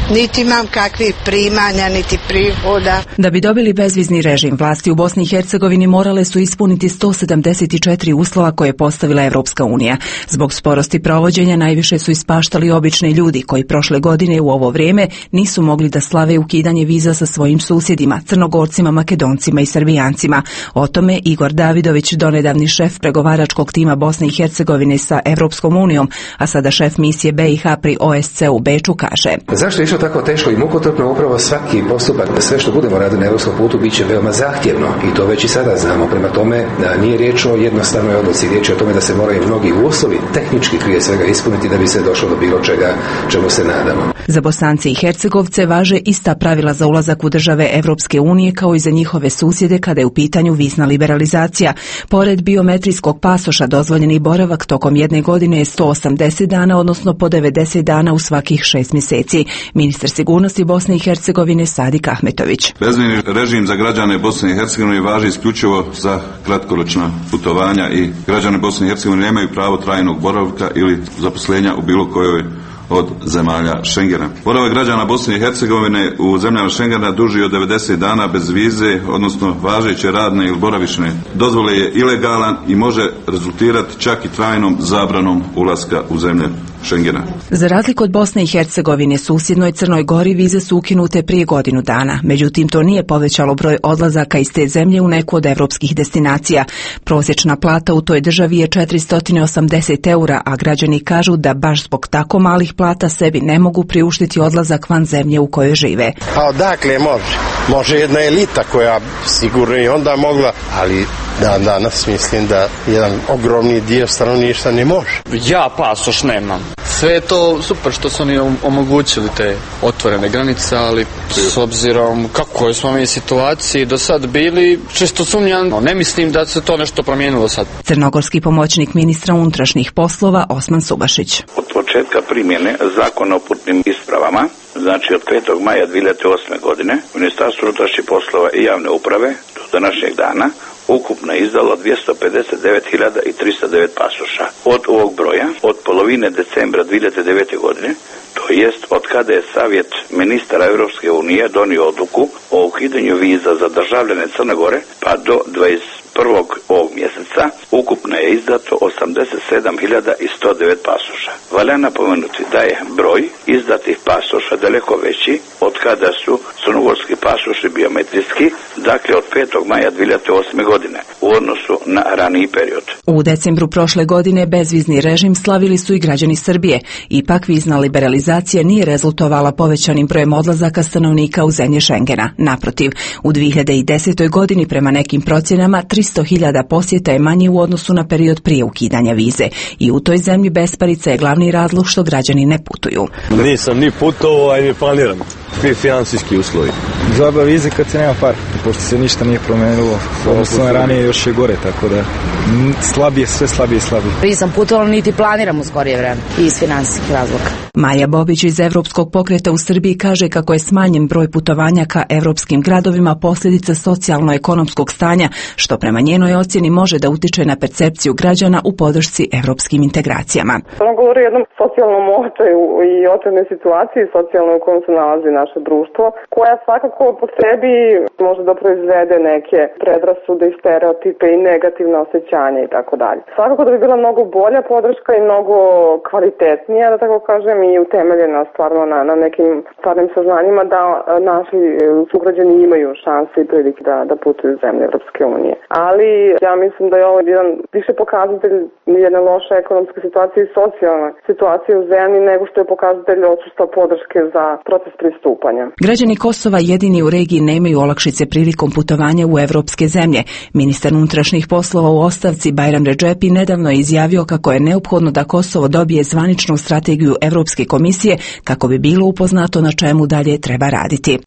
niti imam kakvih primanja, niti prihoda. Da bi dobili bezvizni režim, vlasti u Bosni i Hercegovini morale su ispuniti 174 uslova koje je postavila Evropska unija. Zbog sporosti provođenja najviše su ispaštali obični ljudi koji prošle godine u ovo vrijeme nisu mogli da slave ukidanje viza sa svojim susjedima, Crnogorcima, Makedoncima i Srbijancima. O tome Igor Davidović, donedavni šef pregovaračkog tima Bosne i Hercegovine sa Evropskom unijom, a sada šef misije BiH pri OSCE u Beču, kaže. Zašto je išlo tako teško i mukotrpno? Upravo svaki postupak, sve što budemo radili na evropskom putu, bit će veoma zahtjevno i to već i sada znamo. Prema tome, nije riječ o jednostavnoj odluci, riječ je o tome da se moraju mnogi uslovi tehnički prije svega ispuniti da bi se došlo do bilo čega čemu se nadamo. Za Bosance i Hercegovce važe ista pravila za ulazak u države Evropske unije kao i za njihove susjede kada je u pitanju vizna liberalizacija. Pored biometrijskog pasoša dozvoljeni boravak tokom jedne godine je 180 dana, odnosno po 90 dana u svakih 6 mjeseci. Ministar sigurnosti Bosne i Hercegovine Sadik Ahmetović. Bezvizni režim za građane Bosne i Hercegovine važi isključivo za kratkoročna putovanja i građani Bosne i Hercegovine nemaju pravo trajnog boravka ili zaposlenja u bilo kojoj od zemalja Schengena. Boravak građana Bosne i Hercegovine u zemljama Schengena duži od 90 dana bez vize, odnosno važeće radne ili boravišne dozvole, je ilegalan i može rezultirati čak i trajnom zabranom ulaska u zemlje Schengena. Za razliku od Bosne i Hercegovine, susjednoj Crnoj Gori vize su ukinute prije godinu dana. Međutim, to nije povećalo broj odlazaka iz te zemlje u neku od evropskih destinacija. Prosječna plata u toj državi je 480 eura, a građani kažu da baš zbog tako malih plata sebi ne mogu priuštiti odlazak van zemlje u kojoj žive. A odakle može? Može jedna elita koja sigurno i onda mogla, ali danas mislim da jedan ogromni dio stanovništva ne može. Ja pasoš nemam. Sve je to super što su oni omogućili te otvorene granice, ali s obzirom kako smo mi situaciji do sad bili, čisto sumnjam, ne mislim da se to nešto promijenilo sad. Crnogorski pomoćnik ministra unutrašnjih poslova Osman Subašić. Od početka primjene zakona o putnim ispravama, znači od 5. maja 2008. godine, Ministarstvo unutrašnjih poslova i javne uprave do današnjeg dana ukupno je izdalo 259.309 pasoša. Od ovog broja, od polovine decembra 2009. godine, to jest od kada je Savjet ministara Europske unije donio odluku o ukidanju viza za državljane Crne Gore, pa do 21. ovog mjeseca ukupno je izdato 87.109 pasoša. Valja napomenuti da je broj izdatih pasoša daleko veći od kada su crnogorski pasoši biometrijski, dakle od 5. maja 2008. godine u odnosu na raniji period. U decembru prošle godine bezvizni režim slavili su i građani Srbije. Ipak vizna liberalizacija nije rezultovala povećanim brojem odlazaka stanovnika u zemlje Schengena. Naprotiv, u 2010. godini prema nekim procjenama 300.000 posjeta je manje u odnosu na period prije ukidanja vize. I u toj zemlji besparica je glavni razlog što građani ne putuju. Nisam ni putovao, a ni planiram. Svi financijski uslovi. Zaba vize kad se nema par, pošto se ništa nije promenilo. Odnosno ranije još je gore, tako da slabije, sve slabije i slabije. Nisam putovala niti planiram u skorije vreme iz financijskih razloga. Maja Bobić iz Evropskog pokreta u Srbiji kaže kako je smanjen broj putovanja ka evropskim gradovima posljedica socijalno-ekonomskog stanja, što prema njenoj ocjeni može da utiče na percepciju građana u podršci evropskim integracijama. On govori o jednom socijalnom očaju i očajnoj situaciji socijalnoj u kojoj se nalazi naše društvo, koja svakako po sebi može da proizvede neke predrasude i stereotipe i negativne osjećanja i tako dalje. Svakako da bi bila mnogo bolja podrška i mnogo kvalitetnija, da tako kažem, i utemeljena stvarno na nekim stvarnim saznanjima da naši sugrađani imaju šanse i prilike da putuju u zemlje Evropske unije. Ali ja mislim da je ovo jedan više pokazatelj jedne loše ekonomske situacije i socijalne situacije u zemlji nego što je pokazatelj odsustva podrške za proces pristupanja. Građani Kosova jedini u regiji nemaju olakšice prilikom putovanja u evropske zemlje. Ministar unutrašnjih poslova u ostavci Bajram Redžepi nedavno je izjavio kako je neophodno da Kosovo dobije zvaničnu strategiju Evropske komisije kako bi bilo upoznato na čemu dalje treba raditi.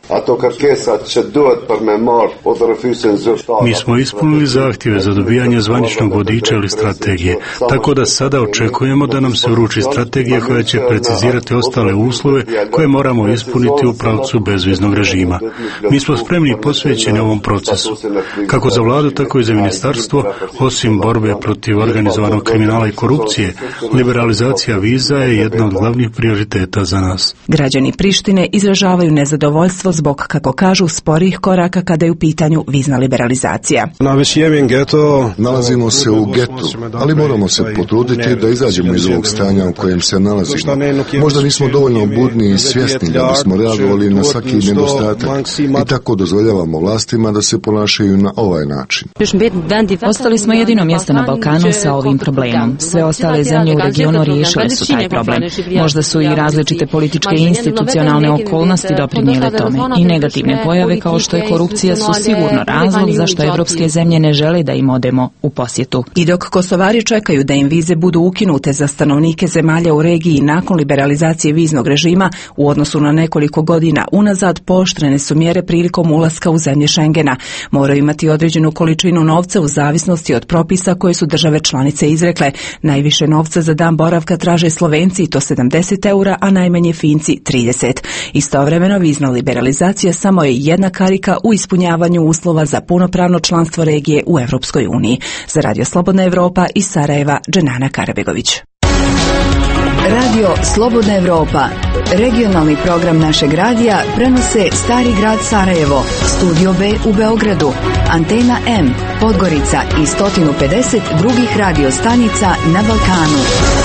Mi smo ispunili zahtjeve za dobijanje zvaničnog vodiča ili strategije, tako da sada očekujemo da nam se uruči strategija koja će precizirati ostale uslove koje moramo ispuniti u u pravcu bezviznog režima. Mi smo spremni i posvećeni ovom procesu. Kako za vladu, tako i za ministarstvo, osim borbe protiv organizovanog kriminala i korupcije, liberalizacija viza je jedna od glavnih prioriteta za nas. Građani Prištine izražavaju nezadovoljstvo zbog, kako kažu, sporih koraka kada je u pitanju vizna liberalizacija. Nalazimo se u getu, ali moramo se potruditi da izađemo iz ovog stanja u kojem se nalazimo. Možda nismo dovoljno budni i svjesni da bismo reagovali na svaki nedostatak i tako dozvoljavamo vlastima da se ponašaju na ovaj način. Ostali smo jedino mjesto na Balkanu sa ovim problemom. Sve ostale zemlje u regionu riješile su taj problem. Možda su i različite političke i institucionalne okolnosti doprinijele tome. I negativne pojave kao što je korupcija su sigurno razlog zašto evropske zemlje ne žele da im odemo u posjetu. I dok Kosovari čekaju da im vize budu ukinute za stanovnike zemalja u regiji nakon liberalizacije viznog režima, u odnosu na nekoliko godina unazad pooštrene su mjere prilikom ulaska u zemlje Schengena. Moraju imati određenu količinu novca u zavisnosti od propisa koje su države članice izrekle. Najviše novca za dan boravka traže Slovenci, to 70 eura, a najmanje Finci 30. Istovremeno vizna liberalizacija samo je jedna karika u ispunjavanju uslova za punopravno članstvo regije u Europskoj uniji. Za Radio Slobodna Evropa iz Sarajeva, Dženana Karabegović. Radio Slobodna Evropa, regionalni program našeg radija, prenose Stari grad Sarajevo, Studio B u Beogradu, Antena M, Podgorica i 150 drugih radio stanica na Balkanu.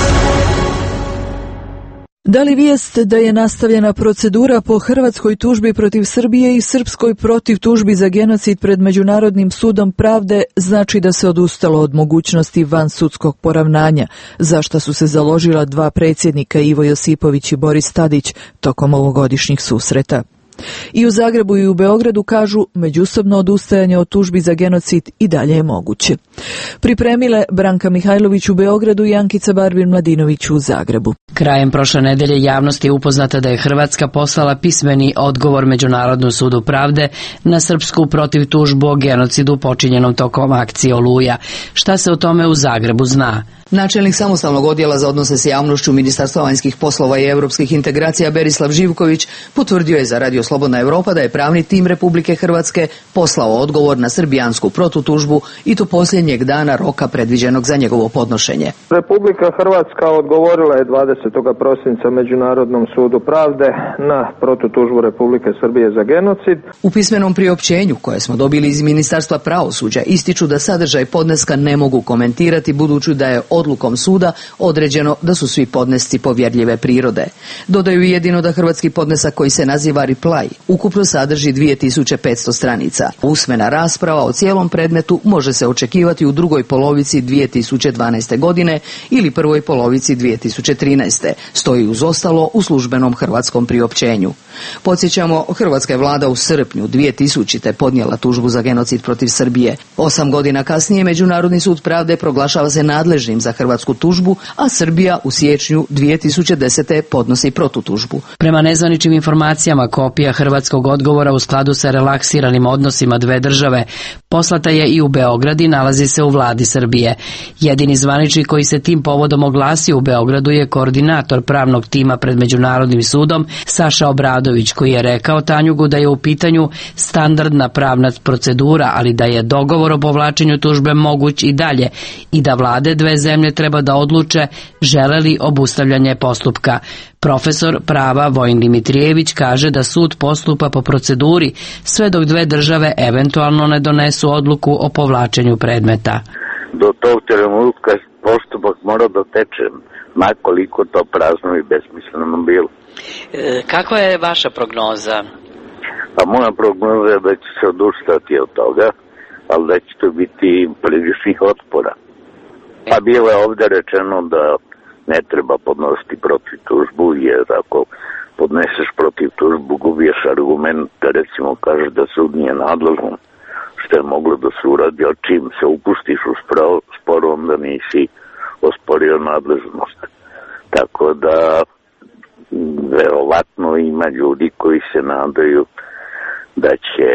Da li vijest da je nastavljena procedura po hrvatskoj tužbi protiv Srbije i srpskoj protiv tužbi za genocid pred Međunarodnim sudom pravde znači da se odustalo od mogućnosti vansudskog poravnanja, za što su se založila dva predsjednika Ivo Josipović i Boris Tadić tokom ovogodišnjih susreta? I u Zagrebu i u Beogradu kažu međusobno odustajanje od tužbi za genocid i dalje je moguće. Pripremile Branka Mihajlović u Beogradu i Ankica Barbin-Mladinović u Zagrebu. Krajem prošle nedelje javnost je upoznata da je Hrvatska poslala pismeni odgovor Međunarodnom sudu pravde na srpsku protiv tužbu o genocidu počinjenom tokom akcije Oluja. Šta se o tome u Zagrebu zna? Načelnik samostalnog odjela za odnose s javnošću Ministarstva vanjskih poslova i europskih integracija Berislav Živković potvrdio je za Radio Slobodna Evropa da je pravni tim Republike Hrvatske poslao odgovor na srbijansku protutužbu i to posljednjeg dana roka predviđenog za njegovo podnošenje. Republika Hrvatska odgovorila je 20. prosinca Međunarodnom sudu pravde na protutužbu Republike Srbije za genocid. U pismenom priopćenju koje smo dobili iz Ministarstva pravosuđa ističu da sadržaj podneska ne mogu komentirati budući da je odlukom suda određeno da su svi podnesci povjerljive prirode. Dodaju jedino da hrvatski podnesak koji se naziva reply ukupno sadrži 2500 stranica. Usmena rasprava o cijelom predmetu može se očekivati u drugoj polovici 2012. godine ili prvoj polovici 2013. Stoji uz ostalo u službenom hrvatskom priopćenju. Podsjećamo, hrvatska je vlada u srpnju 2000. podnijela tužbu za genocid protiv Srbije. 8 godina kasnije Međunarodni sud pravde proglašava se nadležnim za hrvatsku tužbu, a Srbija u siječnju 2010. podnosi protutužbu. Prema nezvaničnim informacijama, kopija hrvatskog odgovora u skladu sa relaksiranim odnosima dve države poslata je i u Beograd i nalazi se u vladi Srbije. Jedini zvaničnik koji se tim povodom oglasio u Beogradu je koordinator pravnog tima pred Međunarodnim sudom Saša Obradović, koji je rekao Tanjugu da je u pitanju standardna pravna procedura, ali da je dogovor o povlačenju tužbe moguć i dalje i da vlade dve zemlje treba da odluče žele li obustavljanje postupka. Profesor prava Vojin Dimitrijević kaže da sud postupa po proceduri sve dok dve države eventualno ne donesu odluku o povlačenju predmeta. Do tog trenutka postupak mora da teče, makoliko to prazno i besmisleno bilo. Kakva je vaša prognoza? Pa moja prognoza je da će se odustati od toga, ali da će to biti priličnih otpora. Pa bilo je ovdje rečeno da ne treba podnositi protiv tužbu, jer ako podneseš protiv tužbu gubiješ argument da recimo kažeš da sud nije nadležan, što je moglo da se uradi, a čim se upustiš u spor onda nisi osporio nadležnost. Tako da verovatno ima ljudi koji se nadaju da će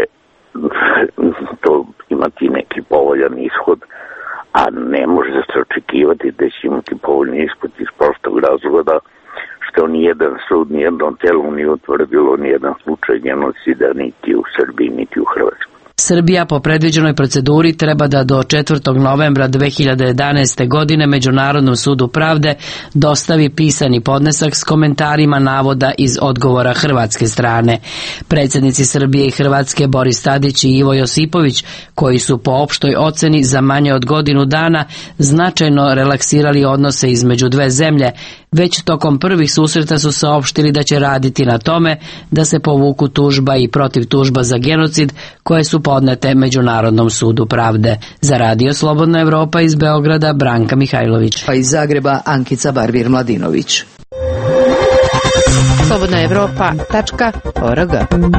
to imati neki povoljan ishod, a ne može se očekivati da će imati povoljni ishod iz prostog razloga što nijedan sud, nijedno telo nije utvrdilo nijedan slučaj genocida niti u Srbiji, niti u Hrvatskoj. Srbija po predviđenoj proceduri treba da do 4. novembra 2011. godine Međunarodnom sudu pravde dostavi pisani podnesak s komentarima navoda iz odgovora hrvatske strane. Predsjednici Srbije i Hrvatske Boris Tadić i Ivo Josipović, koji su po opštoj oceni za manje od godinu dana značajno relaksirali odnose između dve zemlje, već tokom prvih susreta su saopštili da će raditi na tome da se povuku tužba i protiv tužba za genocid koje su podnete Međunarodnom sudu pravde. Za Radio Slobodna Evropa iz Beograda Branka Mihajlović. Pa iz Zagreba Ankica Barbir-Mladinović. Slobodna Evropa.org.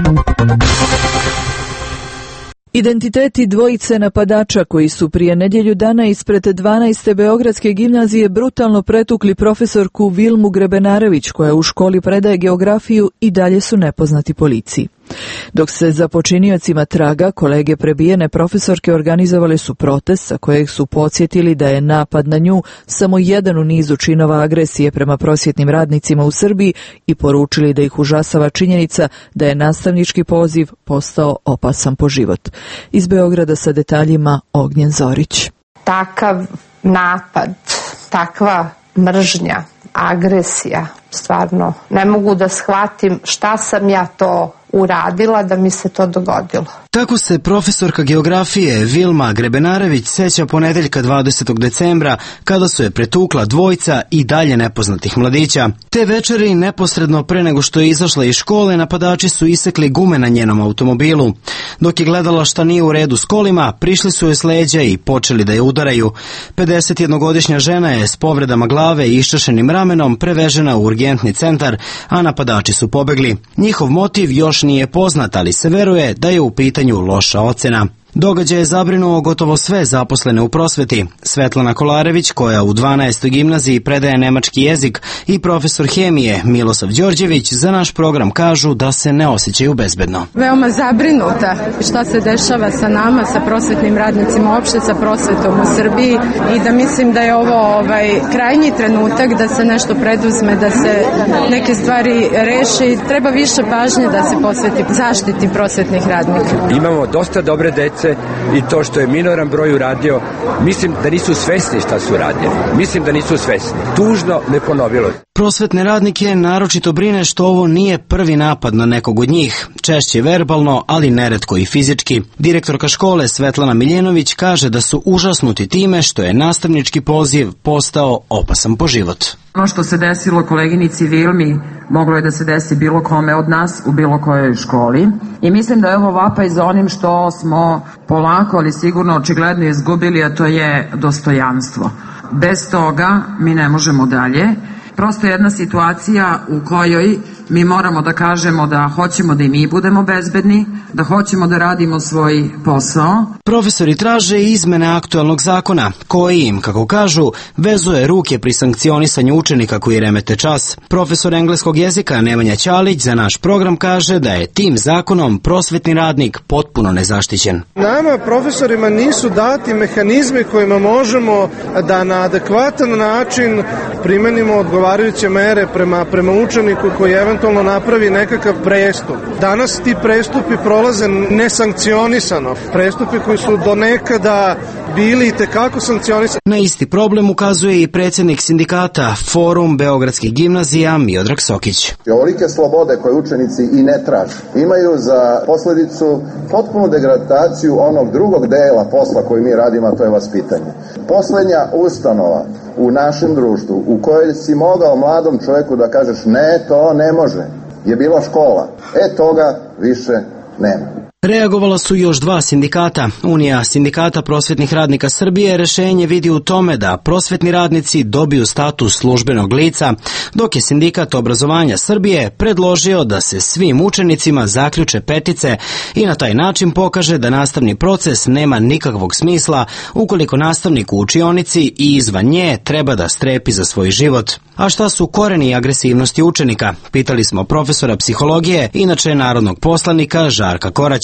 Identiteti dvojice napadača koji su prije nedjelju dana ispred 12. Beogradske gimnazije brutalno pretukli profesorku Vilmu Grebenarević, koja u školi predaje geografiju, i dalje su nepoznati policiji. Dok se za počiniocima traga, kolege prebijene profesorke organizovale su protest sa kojeg su podsjetili da je napad na nju samo jedan u nizu činova agresije prema prosvjetnim radnicima u Srbiji i poručili da ih užasava činjenica da je nastavnički poziv postao opasan po život. Iz Beograda sa detaljima Ognjen Zorić. Takav napad, takva mržnja, agresija, stvarno ne mogu da shvatim šta sam ja to uradila da mi se to dogodilo. Tako se profesorka geografije Vilma Grebenarević seća ponedeljka 20. decembra kada su je pretukla dvojica i dalje nepoznatih mladića. Te večeri, neposredno pre nego što je izašla iz škole, napadači su isekli gume na njenom automobilu. Dok je gledala šta nije u redu s kolima, prišli su joj s leđa i počeli da je udaraju. 51-godišnja žena je s povredama glave i iščašenim ramenom prevežena u urgentni centar, a napadači su pobegli. Njihov motiv još nije poznat, ali se veruje da je u pitanju loša ocena. Događaj je zabrinuo gotovo sve zaposlene u prosveti. Svetlana Kolarević, koja u 12. gimnaziji predaje nemački jezik, i profesor hemije Milosav Đorđević za naš program kažu da se ne osjećaju bezbedno. Veoma zabrinuta šta se dešava sa nama, sa prosvetnim radnicima, uopšte sa prosvetom u Srbiji, i da mislim da je ovo krajnji trenutak da se nešto preduzme, da se neke stvari reši. Treba više pažnje da se posveti zaštiti prosvetnih radnika. Imamo dosta dobre dece i to što je minoran broj uradio, mislim da nisu svesni šta su radili. Mislim da nisu svesni. Tužno ne ponovilo. Prosvetne radnike naročito brine što ovo nije prvi napad na nekog od njih, češće verbalno, ali neretko i fizički. Direktorka škole Svetlana Miljenović kaže da su užasnuti time što je nastavnički poziv postao opasan po život. Ono što se desilo koleginici Vilmi moglo je da se desi bilo kome od nas u bilo kojoj školi, i mislim da je ovo vapaj za onim što smo polako, ali sigurno očigledno izgubili, a to je dostojanstvo. Bez toga mi ne možemo dalje. Prosto jedna situacija u kojoj mi moramo da kažemo da hoćemo da i mi budemo bezbedni, da hoćemo da radimo svoj posao. Profesori traže izmene aktualnog zakona, koji im, kako kažu, vezuje ruke pri sankcionisanju učenika koji remete čas. Profesor engleskog jezika Nemanja Ćalić za naš program kaže da je tim zakonom prosvetni radnik potpuno nezaštićen. Nama, profesorima, nisu dati mehanizmi kojima možemo da na adekvatan način primenimo odgovarajuće mere prema učeniku koji eventualno napravi nekakav prestup. Danas ti prestupi prolaze nesankcionisano. Prestupi koji su do nekada bili i tekako sankcionisani. Na isti problem ukazuje i predsjednik sindikata Forum Beogradskih gimnazija Miodrag Sokić. Ovolike slobode koje učenici i ne traže imaju za posledicu potpunu degradaciju onog drugog dela posla koji mi radimo, a to je vaspitanje. Poslednja ustanova u našem društvu u kojoj si mogao mladom čovjeku da kažeš ne, to ne može, je bila škola. Toga više nema. Reagovala su još dva sindikata. Unija sindikata prosvetnih radnika Srbije rešenje vidi u tome da prosvetni radnici dobiju status službenog lica, dok je sindikat obrazovanja Srbije predložio da se svim učenicima zaključe petice i na taj način pokaže da nastavni proces nema nikakvog smisla ukoliko nastavnik u učionici i izvan nje treba da strepi za svoj život. A šta su koreni agresivnosti učenika? Pitali smo profesora psihologije, inače narodnog poslanika Žarka Koraća.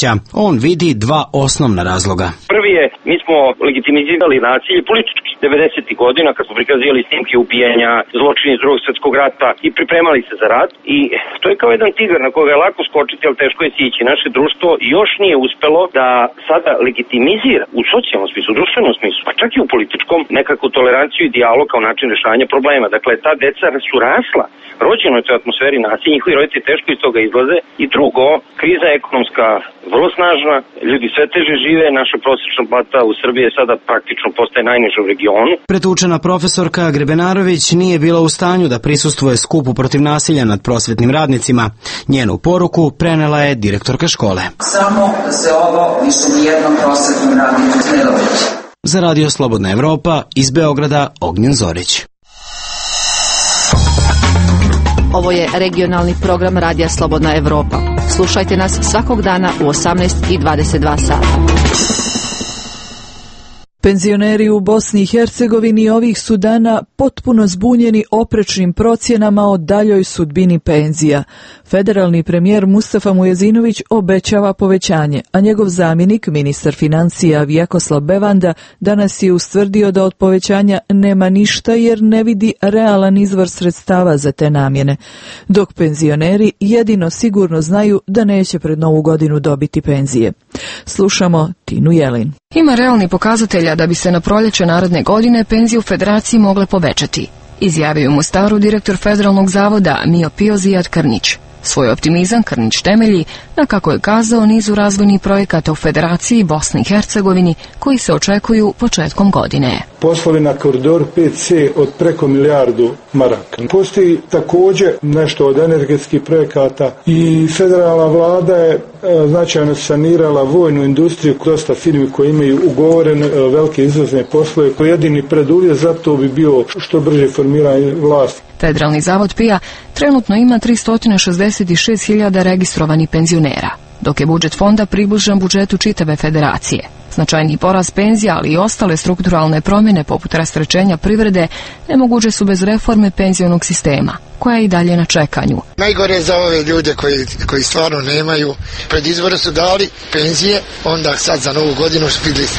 Đurića. On vidi dva osnovna razloga. Prvi je, mi smo legitimizirali nasilje politički 90. godina kad smo prikazivali snimke ubijanja, zločini iz Drugog svjetskog rata i pripremali se za rat. I to je kao jedan tigar na koga je lako skočiti, ali teško je sići. Naše društvo još nije uspelo da sada legitimizira u socijalnom smislu, u društvenom smislu, pa čak i u političkom, nekakvu toleranciju i dijalog kao način rešavanja problema. Dakle, ta deca su rasla, rođeno je u toj atmosferi nasilja, njihovi roditelji teško iz toga izlaze. I drugo, kriza je ekonomska vrlo snažna, ljudi sve teže žive, naša prosječna plata u Srbiji je sada praktično postaje najniža u regionu. Pretučena profesorka Grebenarović nije bila u stanju da prisustvuje skupu protiv nasilja nad prosvetnim radnicima. Njenu poruku prenela je direktorka škole. Samo da se ovo više nijednom prosvetnom radniku ne dogodi. Za Radio Slobodna Evropa iz Beograda Ognjen Zorić. Ovo je regionalni program Radija Slobodna Evropa. Slušajte nas svakog dana u 18:22 sata. Penzioneri u Bosni i Hercegovini ovih su dana potpuno zbunjeni oprečnim procjenama o daljoj sudbini penzija. Federalni premijer Mustafa Mujezinović obećava povećanje, a njegov zamjenik, ministar financija Vjekoslav Bevanda, danas je ustvrdio da od povećanja nema ništa jer ne vidi realan izvor sredstava za te namjene. Dok penzioneri jedino sigurno znaju da neće pred Novu godinu dobiti penzije. Slušamo Tinu Jelin. Ima realni pokazatelja da bi se na proljeće naredne godine penzije u federaciji mogle povećati, izjavio u Mostaru direktor Federalnog zavoda Mio Zijad Krnić. Svoj optimizam Krnić temelji na, kako je kazao, nizu razvojnih projekata u Federaciji Bosni i Hercegovini koji se očekuju početkom godine. Poslovi na koridoru 5C od preko milijardu maraka. Postoji također nešto od energetskih projekata i federalna vlada je značajno sanirala vojnu industriju, dosta firmi koje imaju ugovorene velike izvozne poslove. Jedini preduvjet za to bi bio što brže formiranje vlasti. Federalni zavod PIA trenutno ima 366.000 registrovanih penzionera, dok je budžet fonda približan budžetu čitave federacije. Značajni porast penzija, ali i ostale strukturalne promjene poput rasterećenja privrede nemoguće su bez reforme penzionog sistema, koja je i dalje na čekanju. Najgore je za ove ljude koji stvarno nemaju. Pred izbore su dali penzije, onda sad za Novu godinu su vidjeli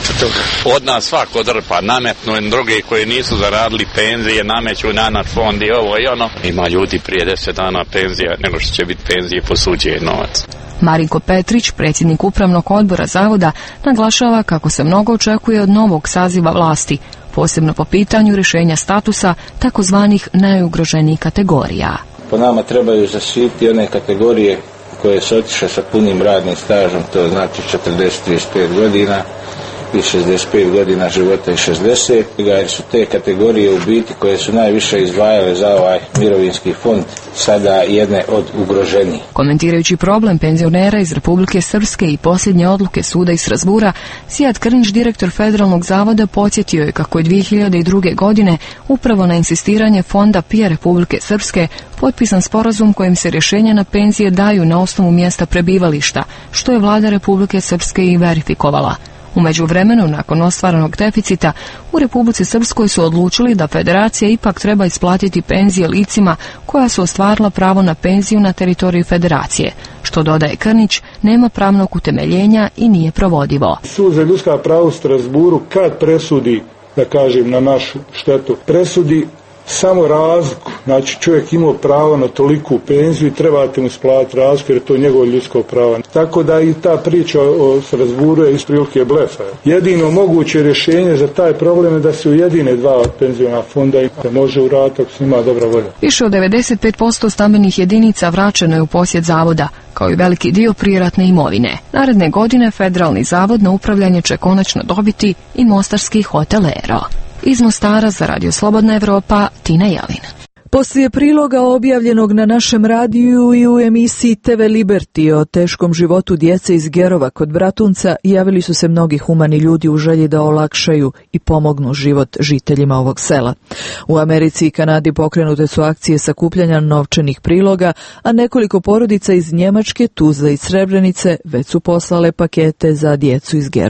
4. Od nas svako drpa, nametnu druge koji nisu zaradili penzije, nameću na naš fond i ovo i ono. Ima ljudi prije 10 dana penzija nego što će biti penzije posuđen novac. Marinko Petrić, predsjednik upravnog odbora zavoda, naglašava kako se mnogo očekuje od novog saziva vlasti, posebno po pitanju rješenja statusa takozvanih najugroženijih kategorija. Po nama trebaju zaštiti one kategorije koje su otišle sa punim radnim stažom, to znači 40-35 godina i 65 godina života i 60, jer su te kategorije u biti koje su najviše izdvajale za ovaj mirovinski fond sada jedne od ugroženijih. Komentirajući problem penzionera iz Republike Srpske i posljednje odluke suda iz Strasbura, Zijad Krnić, direktor Federalnog zavoda, podsjetio je kako je 2002. godine upravo na insistiranje fonda PIA Republike Srpske potpisan sporazum kojim se rješenja na penzije daju na osnovu mjesta prebivališta, što je vlada Republike Srpske i verifikovala. U međuvremenu, nakon ostvarenog deficita, u Republici Srpskoj su odlučili da federacija ipak treba isplatiti penzije licima koja su ostvarila pravo na penziju na teritoriji federacije, što, dodaje Krnić, nema pravnog utemeljenja i nije provodivo. Sud za ljudska prava u Strasburu kad presudi, da kažem na našu štetu, presudi samo razliku, znači čovjek imao pravo na toliku penziju i trebate mu isplatiti razliku jer je to njegovo ljudsko pravo. Tako da i ta priča o Strasburu je isprilike blefa. Jedino moguće rješenje za taj problem je da se ujedine dva penziona fonda i da može uraditi ako se ima dobra volja. Više od 95% stambenih jedinica vraćeno je u posjed zavoda, kao i veliki dio prijeratne imovine. Naredne godine Federalni zavod na upravljanje će konačno dobiti i mostarski hotel Ero. Iz Mostara za Radio Slobodna Evropa, Tina Jelin. Poslije priloga objavljenog na našem radiju i u emisiji TV Liberty o teškom životu djece iz Gerova kod Bratunca, javili su se mnogi humani ljudi u želji da olakšaju i pomognu život žiteljima ovog sela. U Americi i Kanadi pokrenute su akcije sakupljanja novčanih priloga, a nekoliko porodica iz Njemačke, Tuzle i Srebrenice već su poslale pakete za djecu iz Gerova.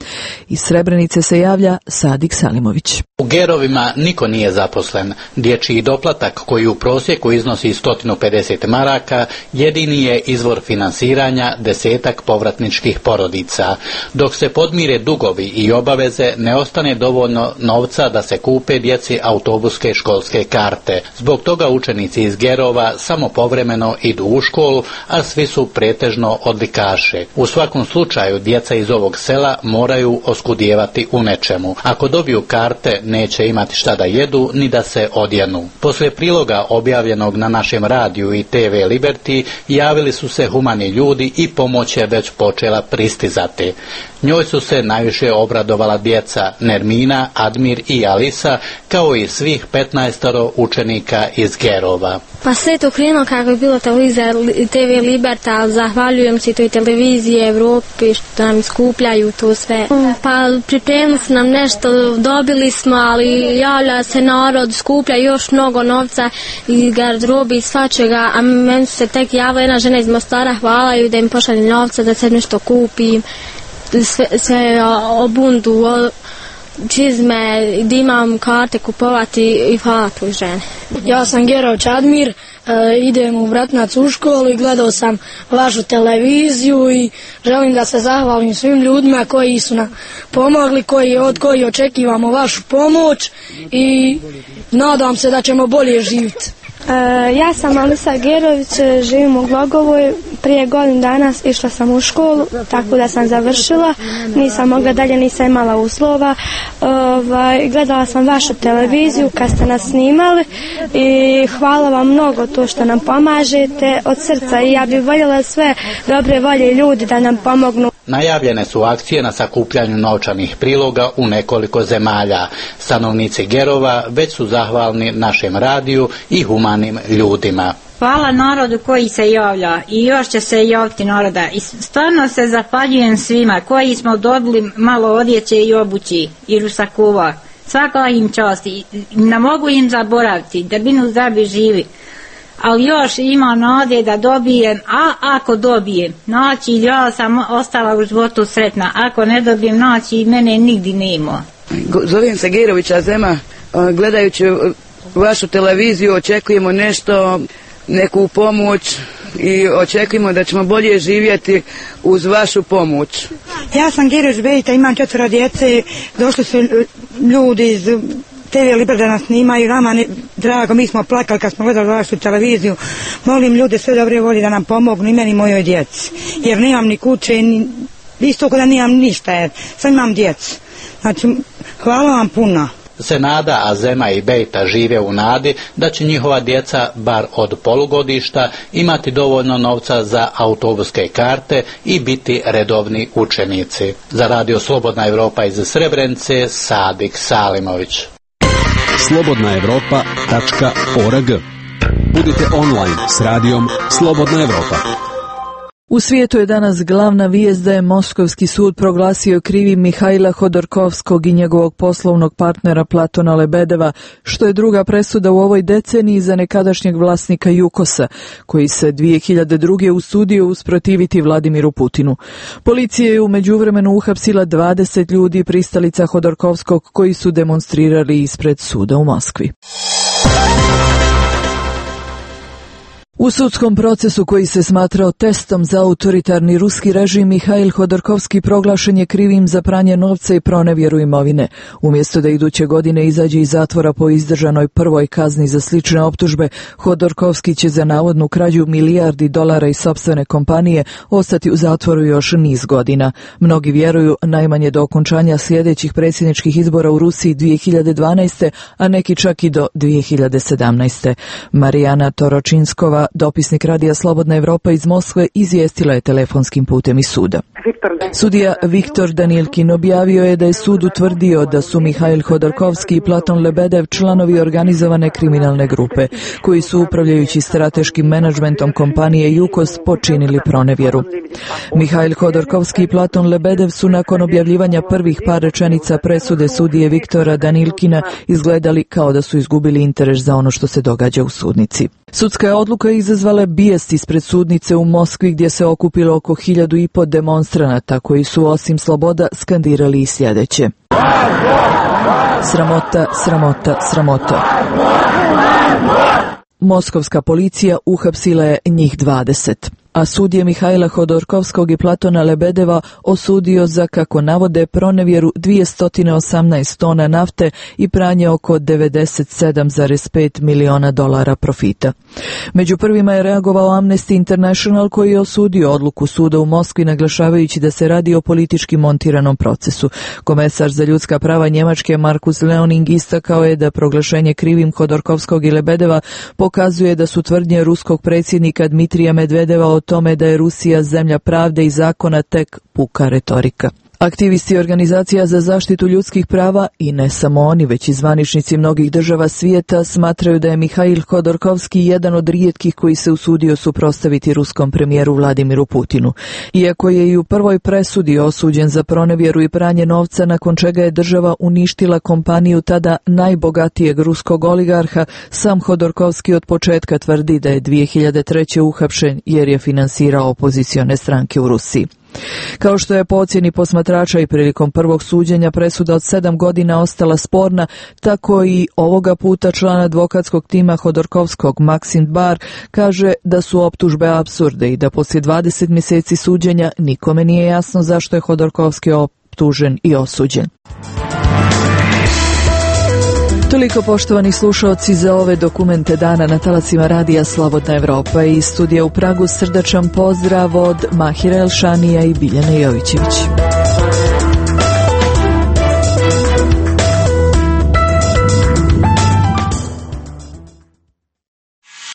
Iz Srebrenice se javlja Sadik Salimović. U Gerovima niko nije zaposlen. Dječji doplatak koji u prosjeku iznosi 150 maraka jedini je izvor finansiranja 10 povratničkih porodica. Dok se podmire dugovi i obaveze, ne ostane dovoljno novca da se kupe djeci autobuske školske karte. Zbog toga učenici iz Gerova samo povremeno idu u školu, a svi su pretežno odlikaši. U svakom slučaju djeca iz ovog sela moraju oskudijevati u nečemu. Ako dobiju karte, neće imati šta da jedu ni da se odjenu. Poslije priloga objavljenog na našem radiju i TV Liberty javili su se humani ljudi i pomoć je već počela pristizati. Njoj su se najviše obradovala djeca Nermina, Admir i Alisa, kao i svih 15 učenika iz Gerova. Pa sve to krenulo kako je bilo televizija TV Liberta, ali zahvaljujem se toj televiziji Evropi što nam skupljaju to sve. Pa pripremili su nam nešto, dobili smo, ali javlja se narod, skuplja još mnogo novca i garderobe i svačega, a meni se tek javila jedna žena iz Mostara, hvala ju da im pošalje novca da se nešto kupim, sve obundu, čizme, da imam karte kupovati i hvala toj žene. Ja sam Gerović Admir, idem u Vratnac u školu i gledao sam vašu televiziju i želim da se zahvalim svim ljudima koji su nam pomogli, od koji očekivamo vašu pomoć i nadam se da ćemo bolje živjeti. Ja sam Alisa Gerović, živim u Glogovoj. Prije godinu dana išla sam u školu, tako da sam završila. Nisam mogla dalje, nisam imala uslova. Gledala sam vašu televiziju kad ste nas snimali i hvala vam mnogo to što nam pomažete od srca i ja bih voljela sve dobre volje ljudi da nam pomognu. Najavljene su akcije na sakupljanju novčanih priloga u nekoliko zemalja. Stanovnici Gerova već su zahvalni našem radiju i humanim ljudima. Hvala narodu koji se javlja i još će se javiti naroda. I stvarno se zahvaljujem svima koji smo dobili malo odjeće i obući i rusakova. Svaka im čast i ne mogu im zaboraviti da binu zdravi živi. Ali još ima nade da dobijem, a ako dobijem, znači ja sam ostala u životu sretna, ako ne dobijem, znači mene nigdje nema. Zovem se Gerović Azema, gledajući vašu televiziju očekujemo nešto, neku pomoć i očekujemo da ćemo bolje živjeti uz vašu pomoć. Ja sam Gerović Bejta, imam 4 djece, došli su ljudi iz TV Liber da nas snimaju, nama drago, mi smo plakali kad smo gledali vašu televiziju. Molim ljude sve dobre volje da nam pomognu i meni i mojoj djeci, jer nemam ni kuće, isto kada nemam ništa, sad imam djecu. Znači, hvala vam puno. Senada, Azema i Bejta žive u nadi da će njihova djeca, bar od polugodišta, imati dovoljno novca za autobuske karte i biti redovni učenici. Za Radio Slobodna Evropa iz Srebrenice, Sadik Salimović. slobodnaevropa.org. Budite online s radijom Slobodna Evropa. U svijetu je danas glavna vijest da je Moskovski sud proglasio krivim Mihaila Hodorkovskog i njegovog poslovnog partnera Platona Lebedeva, što je druga presuda u ovoj deceniji za nekadašnjeg vlasnika Jukosa, koji se 2002. usudio usprotiviti Vladimiru Putinu. Policija je u međuvremenu uhapsila 20 ljudi pristalica Hodorkovskog koji su demonstrirali ispred suda u Moskvi. U sudskom procesu koji se smatrao testom za autoritarni ruski režim, Mihail Hodorkovski proglašen je krivim za pranje novca i pronevjeru imovine. Umjesto da iduće godine izađe iz zatvora po izdržanoj prvoj kazni za slične optužbe, Hodorkovski će za navodnu krađu milijardi dolara iz sopstvene kompanije ostati u zatvoru još niz godina. Mnogi vjeruju najmanje do okončanja sljedećih predsjedničkih izbora u Rusiji 2012. a neki čak i do 2017. Marijana Toročinskova, dopisnik Radija Slobodna Evropa iz Moskve, izvijestila je telefonskim putem iz suda. Sudija Viktor Danilkin objavio je da je sud utvrdio da su Mihail Hodorkovski i Platon Lebedev članovi organizovane kriminalne grupe, koji su upravljajući strateškim menadžmentom kompanije Jukos počinili pronevjeru. Mihail Hodorkovski i Platon Lebedev su nakon objavljivanja prvih par rečenica presude sudije Viktora Danilkina izgledali kao da su izgubili interes za ono što se događa u sudnici. Sudska je odluka izazvale bijes ispred sudnice u Moskvi gdje se okupilo oko 1500 demonstranata koji su osim sloboda skandirali i sljedeće: sramota, sramota, sramota. Moskovska policija uhapsila je njih 20. A sud je Mihajla Hodorkovskog i Platona Lebedeva osudio za, kako navode, pronevjeru 218 tona nafte i pranje oko $97,5 miliona profita. Među prvima je reagovao Amnesty International, koji je osudio odluku suda u Moskvi naglašavajući da se radi o politički montiranom procesu. Komesar za ljudska prava Njemačke Markus Leoning istakao je da proglašenje krivim Hodorkovskog i Lebedeva pokazuje da su tvrdnje ruskog predsjednika Dmitrija Medvedeva o tome da je Rusija zemlja pravde i zakona tek puka retorika. Aktivisti organizacija za zaštitu ljudskih prava, i ne samo oni, već i zvaničnici mnogih država svijeta, smatraju da je Mihail Hodorkovski jedan od rijetkih koji se usudio suprotstaviti ruskom premijeru Vladimiru Putinu. Iako je i u prvoj presudi osuđen za pronevjeru i pranje novca, nakon čega je država uništila kompaniju tada najbogatijeg ruskog oligarha, sam Hodorkovski od početka tvrdi da je 2003. uhapšen jer je finansirao opozicione stranke u Rusiji. Kao što je po ocjeni posmatrača i prilikom prvog suđenja presuda od 7 godina ostala sporna, tako i ovoga puta član advokatskog tima Hodorkovskog Maksim Bar kaže da su optužbe apsurde i da poslije 20 mjeseci suđenja nikome nije jasno zašto je Hodorkovski optužen i osuđen. Toliko, poštovani slušaoci, za ove dokumente dana na talacima radija Slobodna Evropa. Iz studija u Pragu srdačan pozdrav od Mahira Elšanija i Biljane Jovićević.